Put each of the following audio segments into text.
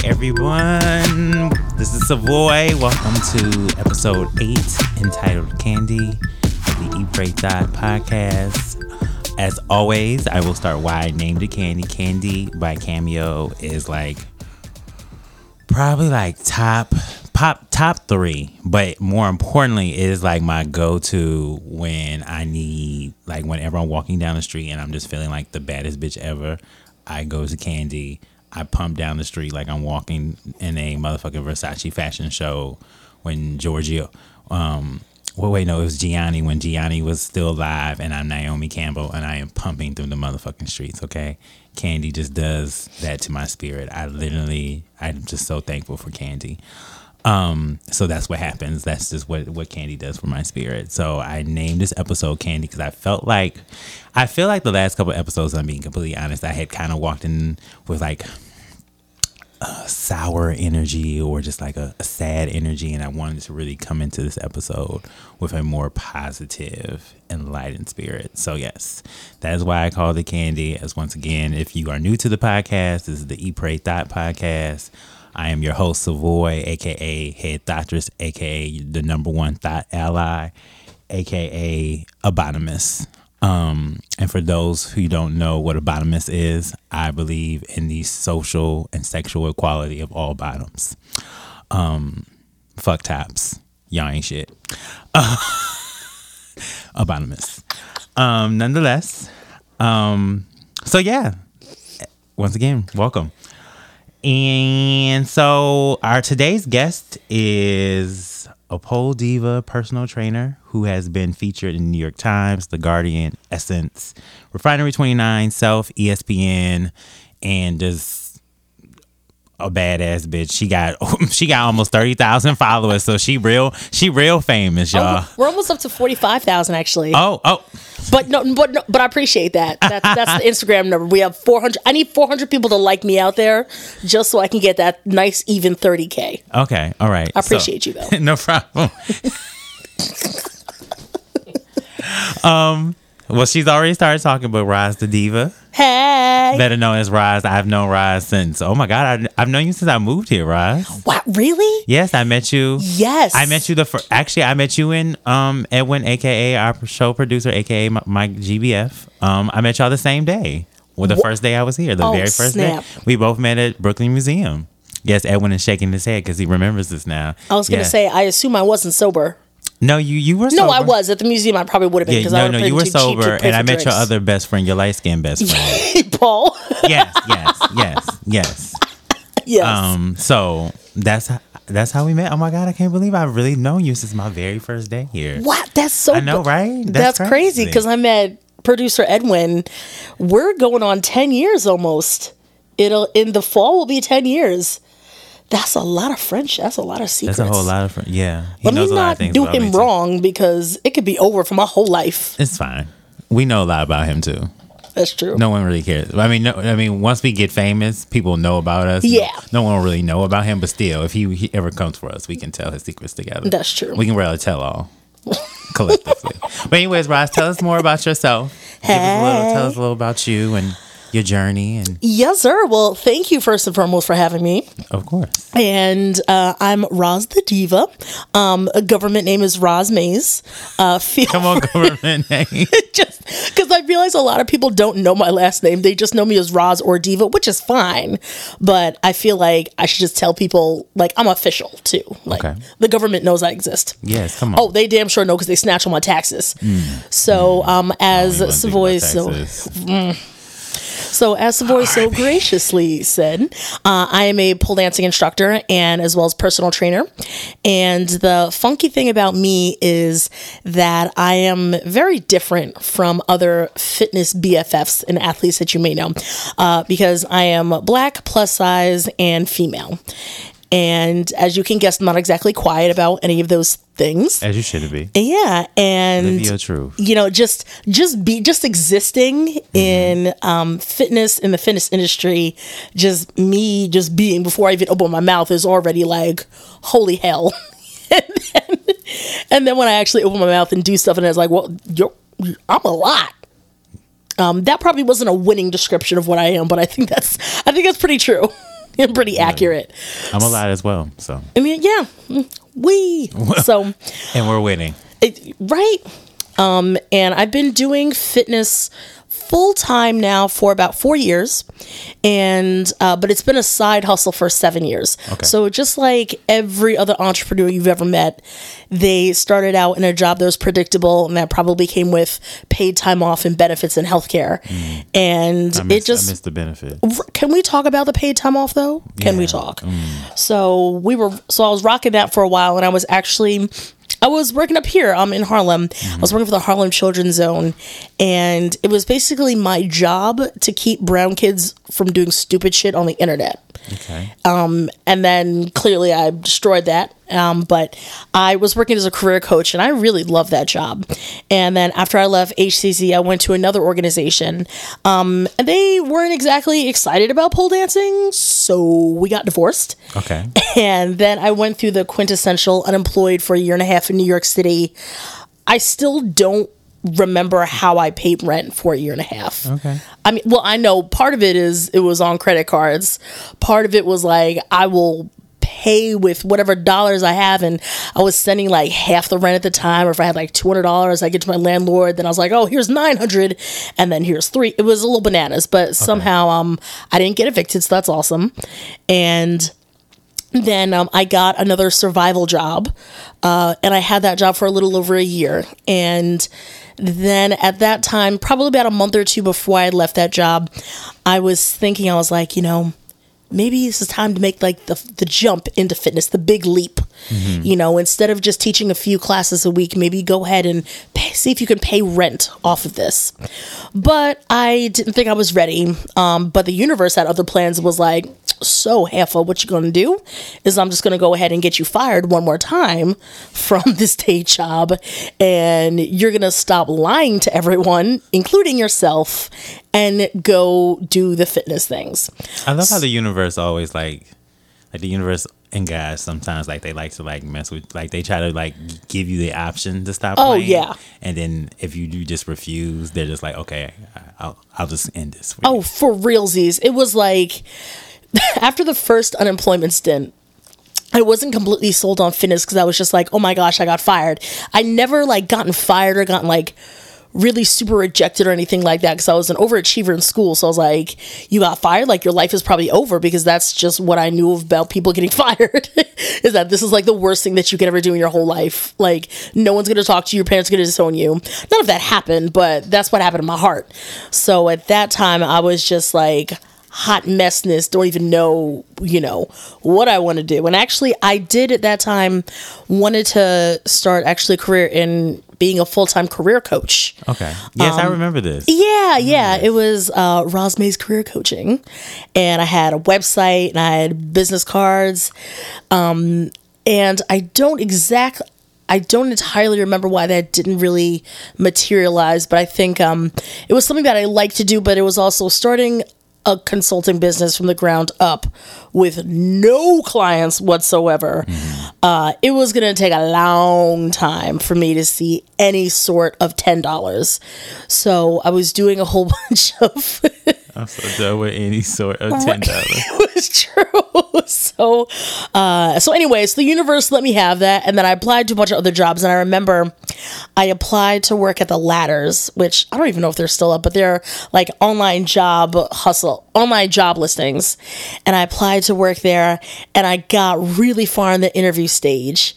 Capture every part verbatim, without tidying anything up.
everyone. This is Savoy. Welcome to episode eight entitled Candy, the Eat Pray Die podcast. As always, I will start why I named it Candy. Candy by Cameo is like probably like top pop top three, but more importantly, it is like my go-to when I need, like whenever I'm walking down the street and I'm just feeling like the baddest bitch ever. I go to Candy. I pump down the street like I'm walking in a motherfucking Versace fashion show when Giorgio, um, well, wait, no, it was Gianni when Gianni was still alive, and I'm Naomi Campbell, and I am pumping through the motherfucking streets, okay? Candy just does that to my spirit. I literally, I'm just so thankful for Candy. Um, so that's what happens. That's just what, what Candy does for my spirit. So I named this episode Candy because I felt like, I feel like the last couple of episodes, I'm being completely honest, I had kind of walked in with like a sour energy or just like a, a sad energy. And I wanted to really come into this episode with a more positive, enlightened spirit. So yes, that is why I called it Candy. As once again, if you are new to the podcast, this is the Eat Pray Thought podcast. I am your host, Savoy, a k a. Head Thoughtress, a k a the number one thought ally, a k a. Abonomous. Um, and for those who don't know what Abonomous is, I believe in the social and sexual equality of all bottoms. Um, fuck tops. Y'all ain't shit. Uh, Abonomous. Um, nonetheless, um, so yeah, once again, welcome. And so our today's guest is a pole diva personal trainer who has been featured in New York Times, The Guardian, Essence, Refinery twenty-nine, Self, E S P N, and just a badass bitch. She got she got almost thirty thousand followers, so she real she real famous, y'all. Oh, we're almost up to forty-five thousand actually. Oh, oh. But no, but no, but I appreciate that. That's, that's the Instagram number. We have four hundred. I need four hundred people to like me out there, just so I can get that nice even thirty K. Okay, all right. I appreciate so, you though. No problem. um. Well, she's already started talking about Roz the Diva. Hey. Better known as Roz. I've known Roz since, oh my God, I, I've known you since I moved here, Roz. What, really? Yes, I met you. Yes. I met you the first, actually, I met you in um Edwin, a k a our show producer, a k a Mike G B F. Um, I met y'all the same day. Well, the what? first day I was here, the oh, very first snap. day. We both met at Brooklyn Museum. Yes, Edwin is shaking his head because he remembers this now. I was going to yeah. say, I assume I wasn't sober. No, you you were sober. No, I was. At the museum, I probably would have been. Yeah, because no, I no, you were sober, and I met drinks. your other best friend, your light-skinned best friend. Paul. Yes, yes, yes, yes. Yes. Um, so that's that's how we met. Oh my God, I can't believe I've really known you since my very first day here. What? That's so I know, right? That's, that's crazy because I met producer Edwin. We're going on ten years almost. It'll in the fall will be ten years. That's a lot of friendship. That's a lot of secrets. That's a whole lot of friendship. Yeah. He Let knows me a lot not of things do about him me too. wrong because it could be over for my whole life. It's fine. We know a lot about him too. That's true. No one really cares. I mean, no, I mean, once we get famous, people know about us. Yeah. No one will really know about him, but still, if he, he ever comes for us, we can tell his secrets together. That's true. We can really tell all collectively. But anyways, Roz, tell us more about yourself. Hey. Give us a little, tell us a little about you and your journey. And yes, sir. Well, thank you first and foremost for having me. Of course. And uh, I'm Roz the Diva. Um, a government name is Roz Mays. Uh, feel Come on, government name. Just because I realize a lot of people don't know my last name. They just know me as Roz or Diva, which is fine. But I feel like I should just tell people, like, I'm official, too. Like, okay. The government knows I exist. Yes, come on. Oh, they damn sure know because they snatch on my taxes. Mm. So, um, as Savoy so... Mm, So, as Savoy so graciously said, uh, I am a pole dancing instructor and as well as personal trainer. And the funky thing about me is that I am very different from other fitness B F Fs and athletes that you may know uh, because I am black, plus size, and female. And as you can guess, I'm not exactly quiet about any of those things. As you should be. Yeah, and live your truth. You know, just just be just existing mm-hmm. in um, fitness in the fitness industry. Just me, just being before I even open my mouth is already like holy hell. and, then, and then when I actually open my mouth and do stuff, and it's like, well, you're, I'm a lot. Um, that probably wasn't a winning description of what I am, but I think that's I think that's pretty true. pretty yeah. accurate. I'm a lot as well. So I mean, yeah, we so and we're winning, it, right? Um, and I've been doing fitness full time now for about four years, and uh, but it's been a side hustle for seven years. Okay. So just like every other entrepreneur you've ever met, they started out in a job that was predictable, and that probably came with paid time off and benefits and healthcare. Mm. And I miss, it just I missed the benefit. Can we talk about the paid time off though? Can yeah. we talk? Mm. So we were. So I was rocking that for a while, and I was actually. I was working up here um, in Harlem. Mm-hmm. I was working for the Harlem Children's Zone, and it was basically my job to keep brown kids from doing stupid shit on the internet. Okay. Um, and then clearly I destroyed that. Um, but I was working as a career coach, and I really loved that job. And then after I left H C Z, I went to another organization, um, and they weren't exactly excited about pole dancing, so we got divorced. Okay. And then I went through the quintessential unemployed for a year and a half in New York City. I still don't remember how I paid rent for a year and a half. Okay. I mean, well, I know part of it is it was on credit cards. Part of it was like, I will pay with whatever dollars I have, and I was sending like half the rent at the time, or if I had like two hundred dollars, I get to my landlord, then I was like, oh, here's nine hundred, and then here's three. It was a little bananas, but okay. somehow um I didn't get evicted, so that's awesome. And then um, I got another survival job, uh, and I had that job for a little over a year. And then at that time, probably about a month or two before I had left that job, I was thinking, I was like, you know, maybe this is time to make like the the jump into fitness, the big leap. Mm-hmm. You know, instead of just teaching a few classes a week, maybe go ahead and pay, see if you can pay rent off of this. But I didn't think I was ready. Um, but the universe had other plans. Was like, so Heffa, what you're gonna do is I'm just gonna go ahead and get you fired one more time from this day job, and you're gonna stop lying to everyone, including yourself, and go do the fitness things. I love how the universe always like like the universe and guys sometimes like they like to like mess with, like they try to like give you the option to stop oh playing. Yeah, and then if you do just refuse, they're just like, okay, I'll I'll just end this for oh you. For realsies. It was like after the first unemployment stint, I wasn't completely sold on fitness because I was just like, oh my gosh, I got fired. I never like gotten fired or gotten like really super rejected or anything like that, because I was an overachiever in school. So I was like, you got fired, like your life is probably over, because that's just what I knew about people getting fired is that this is like the worst thing that you could ever do in your whole life. Like, no one's gonna talk to you, your parents are gonna disown you. None of that happened, but that's what happened in my heart. So at that time I was just like hot messness, don't even know, you know, what I want to do. And actually I did at that time wanted to start actually a career in being a full-time career coach. Okay. Yes, um, I remember this. Yeah, yeah. It was uh, Roz May's Career Coaching. And I had a website and I had business cards. Um, and I don't exactly... I don't entirely remember why that didn't really materialize, but I think um, it was something that I liked to do, but it was also starting a consulting business from the ground up with no clients whatsoever. Mm. Uh, it was going to take a long time for me to see any sort of ten dollars. So I was doing a whole bunch of... I'm so done with any sort of ten dollars. It was true. So, uh, so anyways, the universe let me have that. And then I applied to a bunch of other jobs. And I remember I applied to work at the Ladders, which I don't even know if they're still up, but they're like online job hustle, online job listings. And I applied to work there, and I got really far in the interview stage.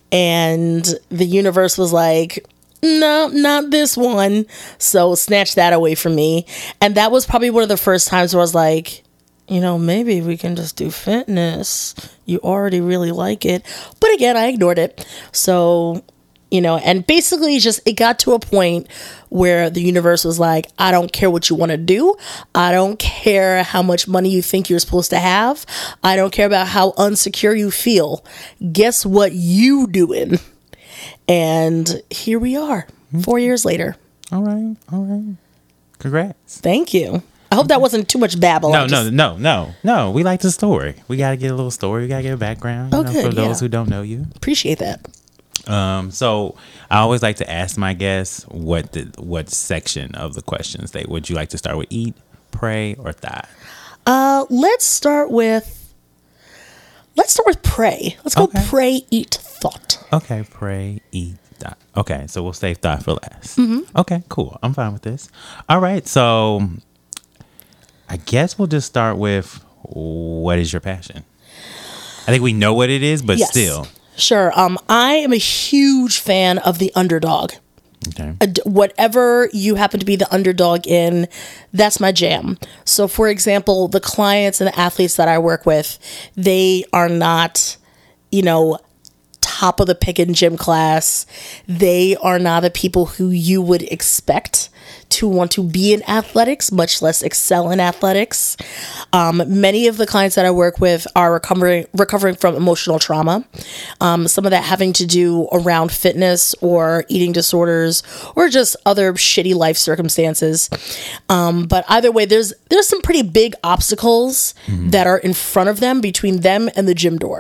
And the universe was like, no, not this one. So snatch that away from me. And that was probably one of the first times where I was like, you know, maybe we can just do fitness. You already really like it. But again, I ignored it. So, you know, and basically just it got to a point where the universe was like, I don't care what you want to do. I don't care how much money you think you're supposed to have. I don't care about how unsecure you feel. Guess what you doing? And here we are, four years later. All right, all right. Congrats. Thank you. I hope that wasn't too much babble. No, just... no, no, no, no. We like the story. We got to get a little story. We got to get a background oh, you know, good, for those yeah. who don't know you. Appreciate that. Um, so I always like to ask my guests what the, what section of the questions they would you like to start with? Eat, pray, or thigh? Uh, let's start with let's start with pray. Let's go Okay. pray, eat, thought. Okay, pray, eat, thought. Okay, so we'll save thought for last. Mm-hmm. Okay, cool. I'm fine with this. All right, so I guess we'll just start with what is your passion? I think we know what it is, but Yes. still. Sure. Um, I am a huge fan of the underdog. Okay. Ad- Whatever you happen to be the underdog in, that's my jam. So, for example, the clients and the athletes that I work with, they are not, you know, top of the pick in gym class. They are not the people who you would expect to want to be in athletics, much less excel in athletics. Um, many of the clients that I work with are recovering recovering from emotional trauma. Um, some of that having to do around fitness or eating disorders or just other shitty life circumstances. Um, but either way, there's there's some pretty big obstacles mm-hmm. that are in front of them between them and the gym door.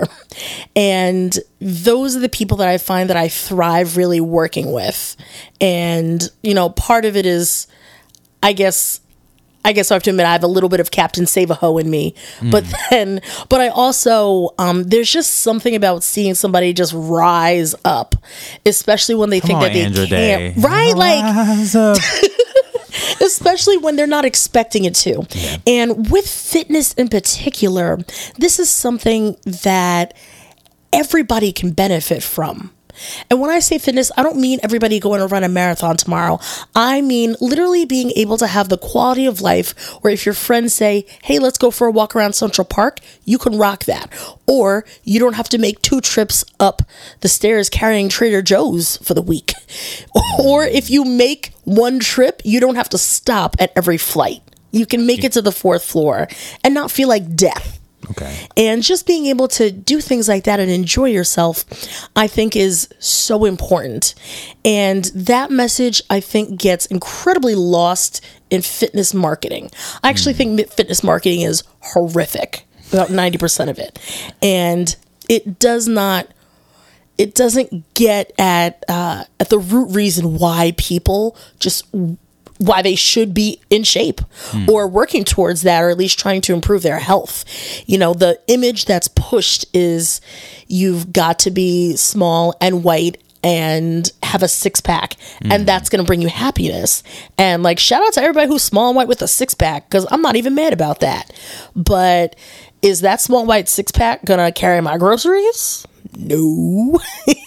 And those are the people that I find that I thrive really working with. And, you know, part of it is, I guess, I guess I have to admit I have a little bit of Captain Save-A-Ho in me. Mm. But then, but I also, um, there's just something about seeing somebody just rise up, especially when they Come think on, that they Andra can't. Day. Right? Rise like, up. especially when they're not expecting it to. Yeah. And with fitness in particular, this is something that everybody can benefit from. And when I say fitness, I don't mean everybody going to run a marathon tomorrow. I mean literally being able to have the quality of life where if your friends say, hey, let's go for a walk around Central Park, you can rock that. Or you don't have to make two trips up the stairs carrying Trader Joe's for the week. Or if you make one trip, you don't have to stop at every flight. You can make it to the fourth floor and not feel like death. Okay. And just being able to do things like that and enjoy yourself, I think is so important. And that message, I think, gets incredibly lost in fitness marketing. I actually mm. think fitness marketing is horrific, about ninety percent of it. And it does not, it doesn't get at, uh, at the root reason why people just why they should be in shape mm. or working towards that, or at least trying to improve their health. You know, the image that's pushed is you've got to be small and white and have a six pack mm. and that's going to bring you happiness. And like, shout out to everybody who's small and white with a six pack, because I'm not even mad about that. But is that small white six pack going to carry my groceries? No.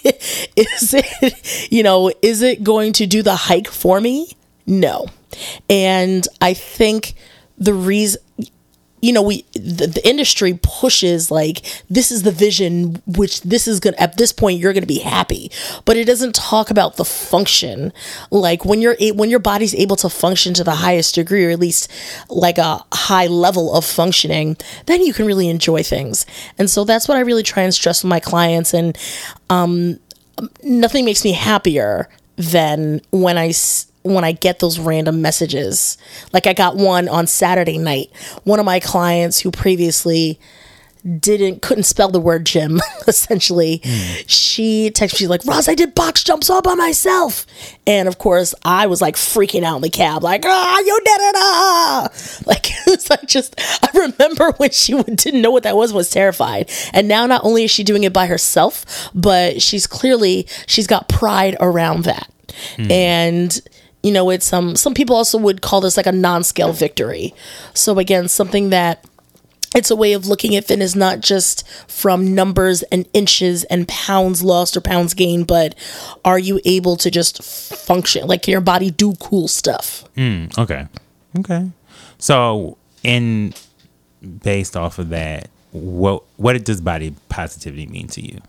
Is it, you know, is it going to do the hike for me? No. And I think the reason, you know, we, the, the industry pushes like, this is the vision, which this is going to, at this point, you're going to be happy, but it doesn't talk about the function. Like when you're, a, when your body's able to function to the highest degree, or at least like a high level of functioning, then you can really enjoy things. And so that's what I really try and stress with my clients. And, um, nothing makes me happier than when I, when I get those random messages. Like I got one on Saturday night. One of my clients who previously didn't, couldn't spell the word gym, essentially. Mm. She texted me like, Roz, I did box jumps all by myself. And of course I was like freaking out in the cab, like, ah, you did it, ah. Like, it was like just, I remember when she didn't know what that was, was terrified. And now not only is she doing it by herself, but she's clearly, she's got pride around that. Mm. And you know, it's um some people also would call this like a non-scale victory. So again, something that it's a way of looking at fitness not just from numbers and inches and pounds lost or pounds gained, but are you able to just function? Like, can your body do cool stuff? Mm, okay. Okay. So in based off of that, what what does body positivity mean to you?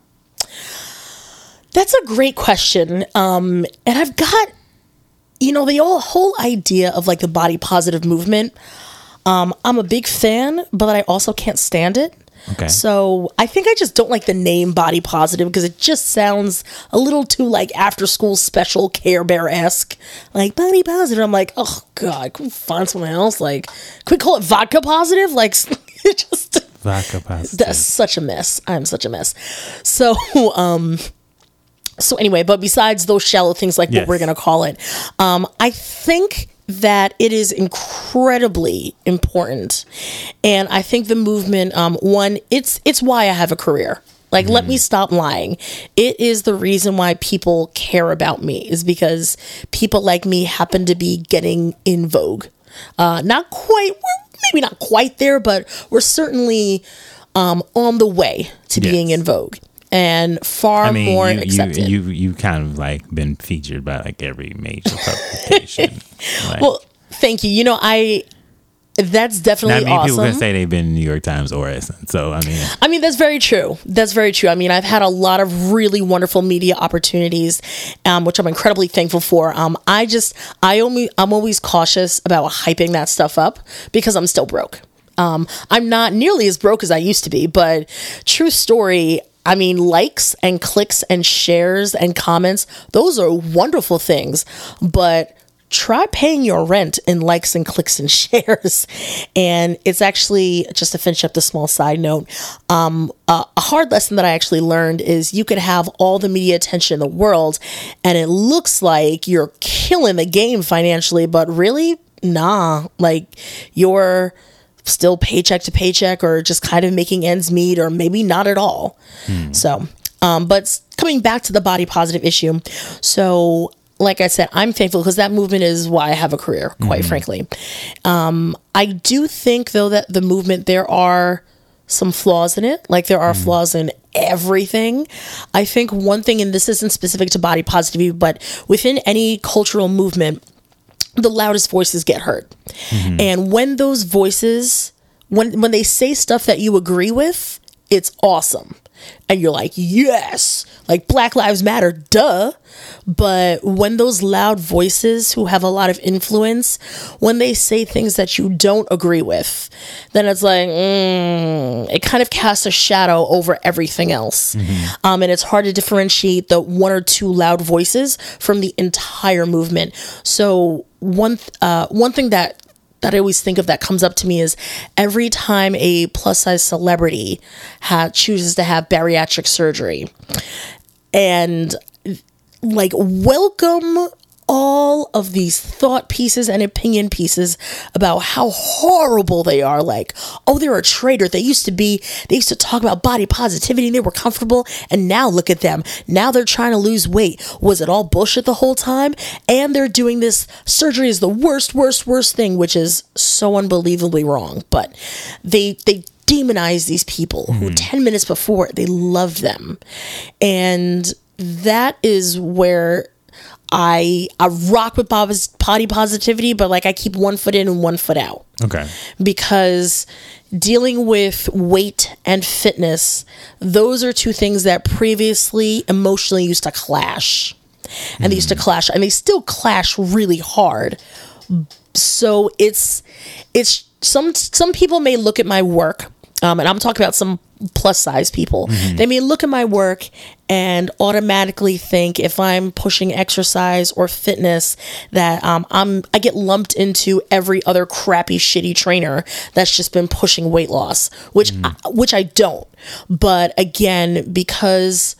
That's a great question. Um, and I've got You know, the whole, whole idea of like the body positive movement, um, I'm a big fan, but I also can't stand it. Okay. So I think I just don't like the name body positive because it just sounds a little too like after school special Care Bear-esque. Like body positive. I'm like, oh God, can we find someone else? Like, can we call it vodka positive? Like, it just. Vodka positive. That's such a mess. I'm such a mess. So, um. So anyway, but besides those shallow things like yes. what we're going to call it, um, I think that it is incredibly important. And I think the movement, um, one, it's it's why I have a career. Like, mm-hmm. let me stop lying. It is the reason why people care about me, is because people like me happen to be getting in vogue. Uh, not quite, we're maybe not quite there, but we're certainly um, on the way to yes. being in vogue. And far I mean, more you, accepted. You, you you kind of like been featured by like every major publication. Like, well, thank you. You know, I that's definitely not many awesome. People can say they've been in New York Times or Essence. So I mean, I mean that's very true. That's very true. I mean, I've had a lot of really wonderful media opportunities, um, which I'm incredibly thankful for. Um, I just I only I'm always cautious about hyping that stuff up because I'm still broke. Um, I'm not nearly as broke as I used to be, but true story. I mean, likes and clicks and shares and comments, those are wonderful things, but try paying your rent in likes and clicks and shares. And it's actually, just to finish up the small side note, um, uh, a hard lesson that I actually learned is you could have all the media attention in the world and it looks like you're killing the game financially, but really, nah, like you're still paycheck to paycheck or just kind of making ends meet or maybe not at all. Hmm. So, um, but coming back to the body positive issue. So like I said, I'm thankful because that movement is why I have a career, quite mm-hmm. frankly. Um, I do think though that the movement, there are some flaws in it. Like there are mm-hmm. flaws in everything. I think one thing, and this isn't specific to body positivity, but within any cultural movement, the loudest voices get heard. Mm-hmm. And when those voices, when when they say stuff that you agree with, it's awesome. And you're like, yes, like Black Lives Matter, duh. But when those loud voices who have a lot of influence, when they say things that you don't agree with, then it's like, mm, it kind of casts a shadow over everything else. Mm-hmm. Um, and it's hard to differentiate the one or two loud voices from the entire movement. So one, th- uh, one thing that that I always think of that comes up to me is every time a plus size celebrity ha- chooses to have bariatric surgery, and like welcome all of these thought pieces and opinion pieces about how horrible they are. Like, oh, they're a traitor. They used to be, they used to talk about body positivity and they were comfortable. And now look at them. Now they're trying to lose weight. Was it all bullshit the whole time? And they're doing this surgery is the worst, worst, worst thing, which is so unbelievably wrong. But they, they, demonize these people mm-hmm. who ten minutes before they loved them. And that is where I I rock with body positivity, but like I keep one foot in and one foot out. Okay. Because dealing with weight and fitness, those are two things that previously emotionally used to clash. And mm. they used to clash, and they still clash really hard. So it's it's some some people may look at my work, um, and I'm talking about some plus size people. Mm-hmm. They may look at my work and automatically think if I'm pushing exercise or fitness that um, I'm I get lumped into every other crappy shitty trainer that's just been pushing weight loss, which mm-hmm. I, which I don't. But again, because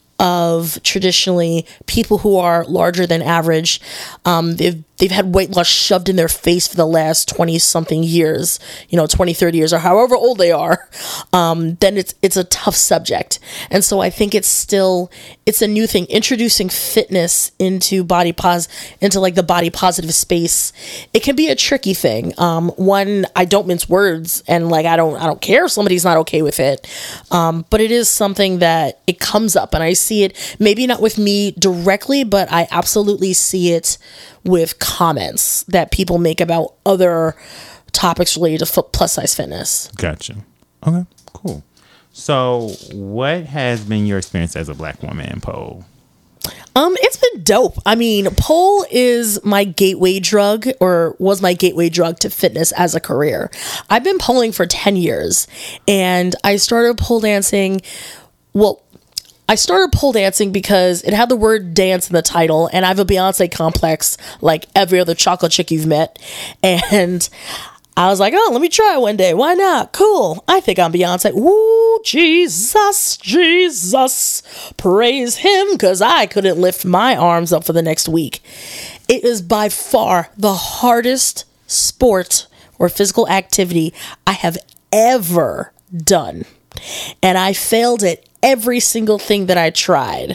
of traditionally people who are larger than average, um, they've they've had weight loss shoved in their face for the last twenty something years, you know, twenty, thirty years or however old they are, um, then it's it's a tough subject. And so I think it's still, it's a new thing. Introducing fitness into body pos, into like the body positive space, it can be a tricky thing. Um, one, I don't mince words, and like I don't I don't care if somebody's not okay with it. Um, but it is something that it comes up, and I see it, maybe not with me directly, but I absolutely see it with comments that people make about other topics related to plus size fitness. Gotcha. Okay, cool. So what has been your experience as a Black woman in pole? Um, it's been dope. I mean, pole is my gateway drug, or was my gateway drug to fitness as a career. I've been poling for ten years, and I started pole dancing, well, I started pole dancing because it had the word dance in the title, and I have a Beyonce complex like every other chocolate chick you've met. And I was like, oh, let me try one day. Why not? Cool. I think I'm Beyonce. Ooh, Jesus, Jesus. Praise him, because I couldn't lift my arms up for the next week. It is by far the hardest sport or physical activity I have ever done. And I failed at every single thing that I tried.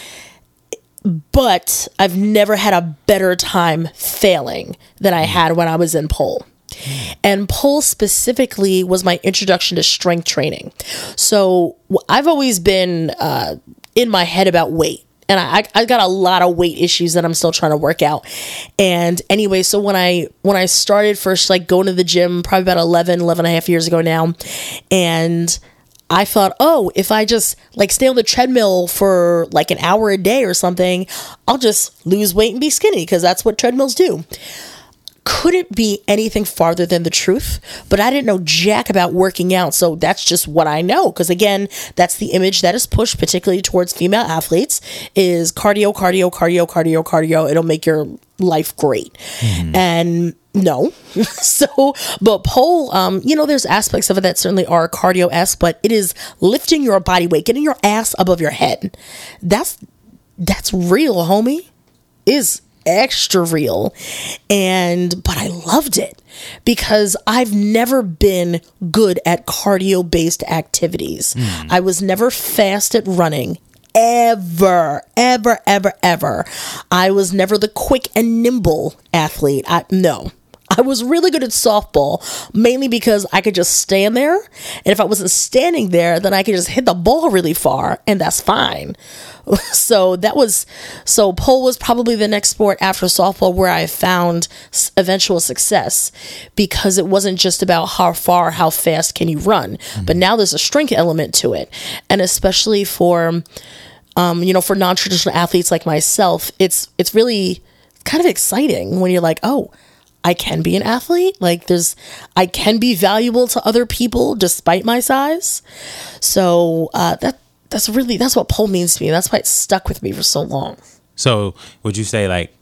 But I've never had a better time failing than I had when I was in pole. And pole specifically was my introduction to strength training. So I've always been uh, in my head about weight. And I, I got a lot of weight issues that I'm still trying to work out. And anyway, so when I when I started first, like going to the gym, probably about eleven, eleven and a half years ago now, and I thought, oh, if I just like stay on the treadmill for like an hour a day or something, I'll just lose weight and be skinny, because that's what treadmills do. Couldn't be anything farther than the truth, but I didn't know jack about working out. So that's just what I know. Because again, that's the image that is pushed, particularly towards female athletes, is cardio, cardio, cardio, cardio, cardio. It'll make your life great. Mm-hmm. And no. So, but pole, um, you know, there's aspects of it that certainly are cardio-esque, but it is lifting your body weight, getting your ass above your head. That's, that's real, homie. Is extra real. And but I loved it because I've never been good at cardio based activities. Mm. I was never fast at running, ever ever ever ever. I was never the quick and nimble athlete. I no I was really good at softball, mainly because I could just stand there, and if I wasn't standing there, then I could just hit the ball really far, and that's fine. So that was, so pole was probably the next sport after softball where I found eventual success, because it wasn't just about how far, how fast can you run, mm-hmm. but now there's a strength element to it, and especially for, um, you know, for non-traditional athletes like myself, it's it's really kind of exciting when you're like, oh, I can be an athlete. Like there's, I can be valuable to other people despite my size. So uh, that that's really, that's what pole means to me. That's why it stuck with me for so long. So would you say like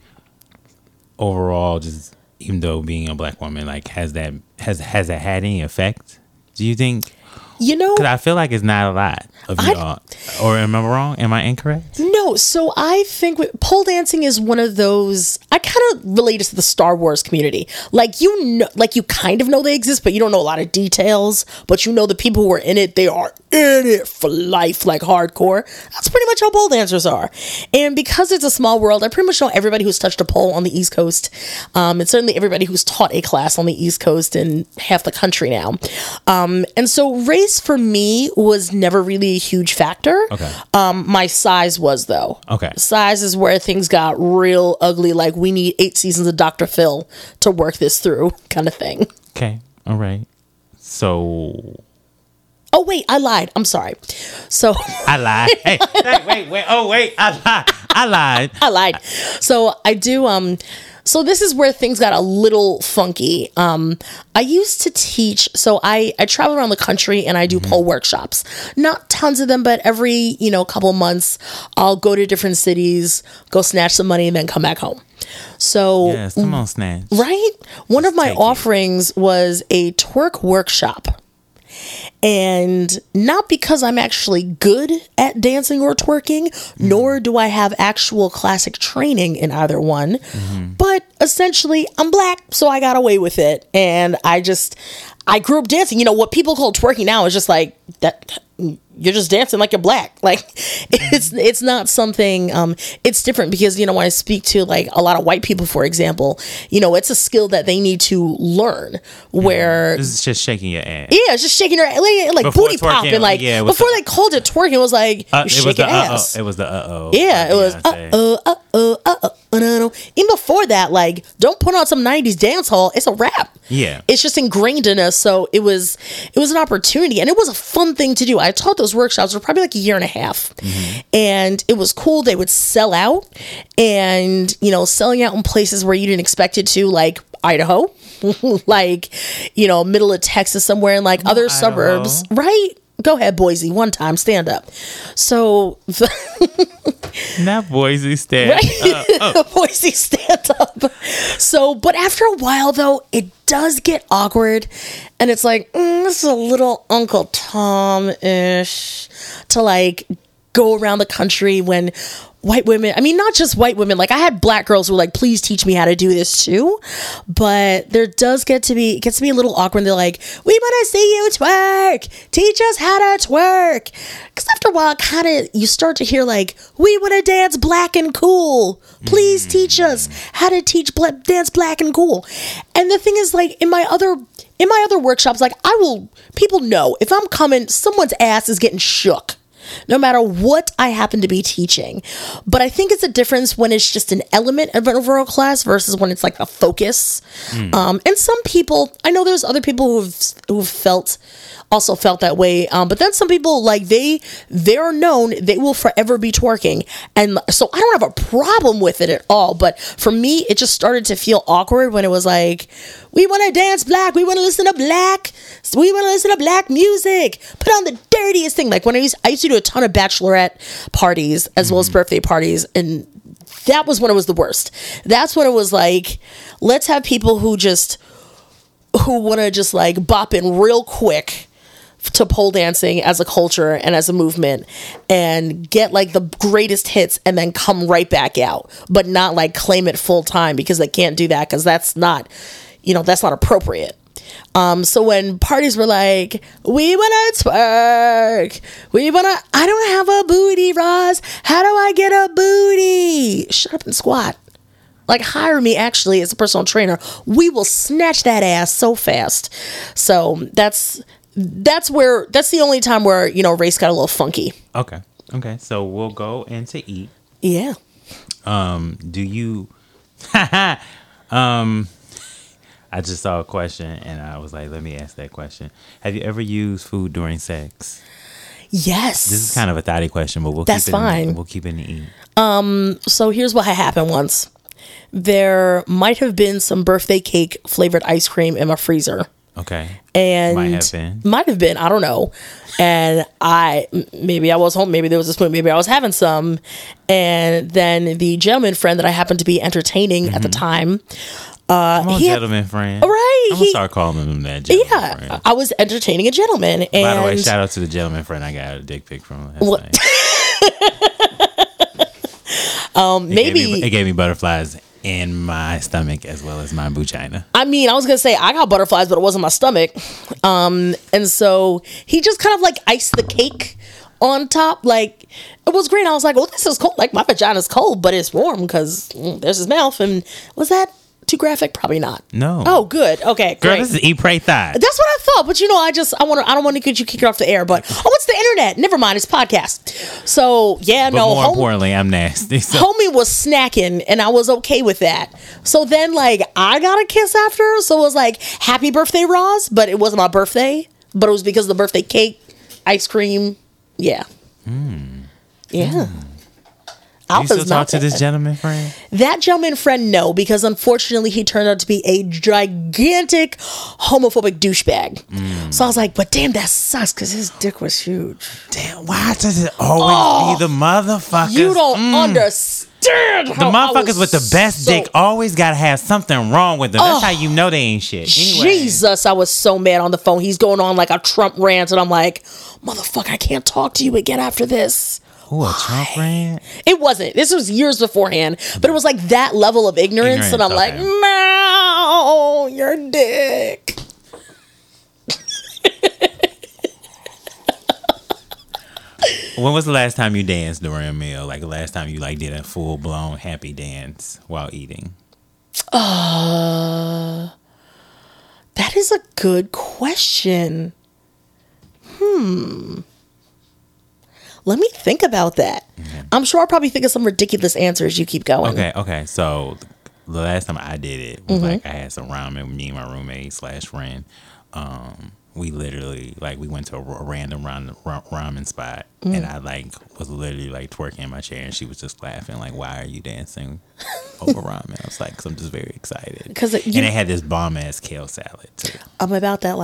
overall, just even though being a black woman, like has that, has, has it had any effect? Do you think? You know, because I feel like it's not a lot of y'all. Or am I wrong? Am I incorrect? No. So I think with, pole dancing is one of those. I kind of relate it to the Star Wars community. Like you know, like you kind of know they exist, but you don't know a lot of details. But you know the people who are in it, they are in it for life, like hardcore. That's pretty much how pole dancers are. And because it's a small world, I pretty much know everybody who's touched a pole on the East Coast, um, and certainly everybody who's taught a class on the East Coast in half the country now. Um, and so race for me was never really a huge factor. Okay. Um, my size was though. Okay. Size is where things got real ugly. Like we need eight seasons of Doctor Phil to work this through, kind of thing. Okay. All right. So. Oh wait, I lied. I'm sorry. So I lied. Hey, hey, wait, wait. Oh wait, I lied. I lied. I lied. So I do. Um. So this is where things got a little funky. Um, I used to teach, so I, I travel around the country and I do mm-hmm. pole workshops. Not tons of them, but every, you know, couple months, I'll go to different cities, go snatch some money, and then come back home. So, yes, come on, snatch. Right? One Just of my offerings it. was a twerk workshop. And not because I'm actually good at dancing or twerking, mm-hmm. nor do I have actual classic training in either one, mm-hmm. but essentially I'm black, so I got away with it. And I just, I grew up dancing. You know, what people call twerking now is just like, that. You're just dancing like you're black. Like it's it's not something, um, it's different because, you know, when I speak to like a lot of white people, for example, you know, it's a skill that they need to learn where. This is just shaking your ass. Yeah, it's just shaking your ass, like, like booty popping. Like yeah, before the, they called it twerking, it was like, uh, you shake your ass. Uh-oh. It was the uh-oh. Yeah, it was uh-oh, uh-oh, uh-oh. Uh, even before that, like, don't put on some nineties dance hall. It's a rap. Yeah, it's just ingrained in us. So it was, it was an opportunity, and it was a fun thing to do. I taught those workshops for probably like a year and a half, mm-hmm. and it was cool. They would sell out, and you know, selling out in places where you didn't expect it to, like Idaho, like you know, middle of Texas somewhere, in like oh, other Idaho. suburbs, right? Go ahead, Boise. One time, stand up. So, not Boise, stand right? up. Oh. Boise, stand up. So, but after a while, though, it does get awkward, and it's like mm, this is a little Uncle Tom ish to like go around the country when white women, I mean, not just white women, like I had black girls who were like, please teach me how to do this too. But there does get to be, it gets to be a little awkward. They're like, we want to see you twerk. Teach us how to twerk. Because after a while, kind of, you start to hear like, we want to dance black and cool. Please teach us how to teach bla- dance black and cool. And the thing is like, in my other, in my other workshops, like I will, people know if I'm coming, someone's ass is getting shook. No matter what I happen to be teaching. But I think it's a difference when it's just an element of an overall class versus when it's like a focus. Mm. Um, and some people, I know there's other people who've who've felt, also felt that way. Um, but then some people, like they, they're known, they will forever be twerking. And so I don't have a problem with it at all. But for me, it just started to feel awkward when it was like, we want to dance black. We want to listen to black. We want to listen to black music. Put on the dirtiest thing. Like when I used, I used to do a ton of bachelorette parties as mm-hmm. well as birthday parties. And that was when it was the worst. That's when it was like, let's have people who just, who want to just like bop in real quick to pole dancing as a culture and as a movement and get like the greatest hits and then come right back out, but not like claim it full time because they can't do that because that's not, you know, that's not appropriate. Um, so when parties were like, we want to twerk, we want to, I don't have a booty, Roz. How do I get a booty? Shut up and squat. Like hire me actually as a personal trainer. We will snatch that ass so fast. So that's, that's where, that's the only time where, you know, race got a little funky. Okay. Okay. So we'll go into eat. Yeah. Um, do you, um, I just saw a question and I was like, let me ask that question. Have you ever used food during sex? Yes. This is kind of a thotty question, but we'll That's keep it fine. In, we'll keep it in the eat. Um, so here's what happened once. There might have been some birthday cake flavored ice cream in my freezer. Okay. And might have been. Might have been. I don't know. And I, maybe I was home. Maybe there was a spoon. Maybe I was having some. And then the gentleman friend that I happened to be entertaining mm-hmm. at the time. Uh, Come on, he gentleman had, friend. Right. I'm going to start calling him that gentleman yeah, friend. I was entertaining a gentleman. And by the way, shout out to the gentleman friend I got a dick pic from last what? night. um, it maybe. Gave me, it gave me butterflies in my stomach as well as my vagina. I mean, I was going to say I got butterflies, but it wasn't my stomach. Um, and so he just kind of like iced the cake on top. Like, it was great. I was like, well, this is cold. Like, my vagina's cold, but it's warm because mm, there's his mouth. And was that too graphic? Probably not. No. Oh, good. Okay, girl, great. this is Eat, Pray, Thigh. That's what I thought. But you know, I just I want to. I don't want to get you kick it off the air. But oh, it's the internet. Never mind. It's podcast. So yeah, but no. More hom- importantly, I'm nasty. So. Homie was snacking, and I was okay with that. So then, like, I got a kiss after. So it was like, "Happy birthday, Roz!" But it wasn't my birthday. But it was because of the birthday cake, ice cream. Yeah. Mm. Yeah. Mm. Do you still talk to this gentleman friend? That gentleman friend, no, because unfortunately he turned out to be a gigantic homophobic douchebag. Mm. So I was like, but damn, that sucks because his dick was huge. Damn, why does it always oh, be the motherfuckers? You don't mm. understand. The motherfuckers with the best so, dick always got to have something wrong with them. That's oh, how you know they ain't shit. Anyway. Jesus, I was so mad on the phone. He's going on like a Trump rant, and I'm like, motherfucker, I can't talk to you again after this. Ooh, a Trump rant? It wasn't. This was years beforehand. But it was like that level of ignorance. ignorance and I'm okay. like, no, your dick. When was the last time you danced during a meal? Like the last time you like did a full blown happy dance while eating? Uh, that is a good question. Hmm. Let me think about that. Mm-hmm. I'm sure I'll probably think of some ridiculous answers. You keep going. Okay, okay. So the last time I did it was mm-hmm. like I had some ramen with me and my roommate slash friend. Um, we literally like we went to a, a random ramen, ramen spot, mm-hmm. and I like was literally like twerking in my chair, and she was just laughing like, "Why are you dancing over ramen?" I was like, "Cause I'm just very excited." Because and it had this bomb ass kale salad too. I'm about that life.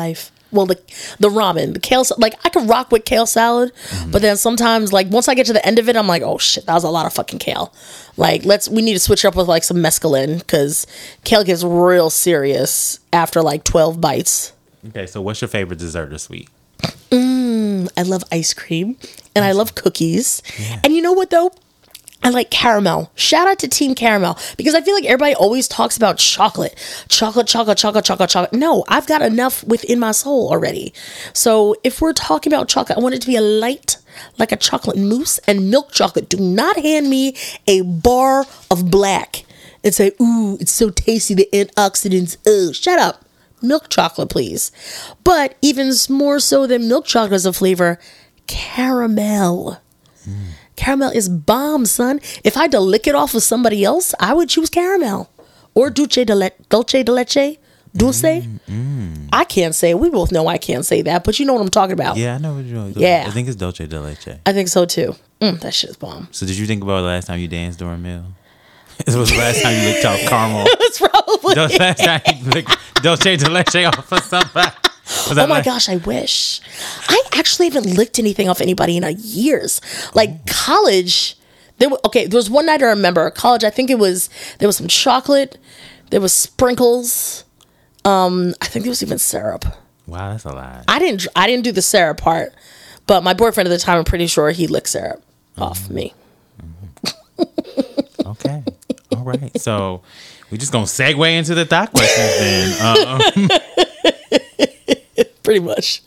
well, the the ramen, the kale, like I could rock with kale salad, mm-hmm. but then sometimes, like once I get to the end of it, I'm like, oh shit, that was a lot of fucking kale. Like let's we need to switch up with like some mescaline because kale gets real serious after like twelve bites. Okay, so what's your favorite dessert or sweet? Mm, I love ice cream and I love cookies. Yeah. And you know what though? I like caramel. Shout out to Team Caramel because I feel like everybody always talks about chocolate. Chocolate, chocolate, chocolate, chocolate, chocolate. No, I've got enough within my soul already. So if we're talking about chocolate, I want it to be a light, like a chocolate mousse and milk chocolate. Do not hand me a bar of black and say, ooh, it's so tasty, the antioxidants. Oh, shut up. Milk chocolate, please. But even more so than milk chocolate as a flavor, caramel. Mm. Caramel is bomb, son. If I had to lick it off of somebody else, I would choose caramel. Or dulce de, le- dulce de leche. Dulce. Mm, mm. I can't say it. We both know I can't say that, but you know what I'm talking about. Yeah, I know what you're talking about. Yeah. I think it's dulce de leche. I think so, too. Mm, that shit's bomb. So did you think about the last time you danced during a meal? It was the last time you licked off caramel. It was probably. The last time you licked dulce de leche off of somebody. Oh my like- gosh, I wish. I actually haven't licked anything off anybody in a years. Like oh. college, there were, okay, there was one night I remember. College, I think it was, there was some chocolate, there was sprinkles. Um, I think there was even syrup. Wow, that's a lot. I didn't I didn't do the syrup part, but my boyfriend at the time, I'm pretty sure he licked syrup mm-hmm. off me. Mm-hmm. Okay. All right. So we're just going to segue into the thought questions then. Um, Pretty much.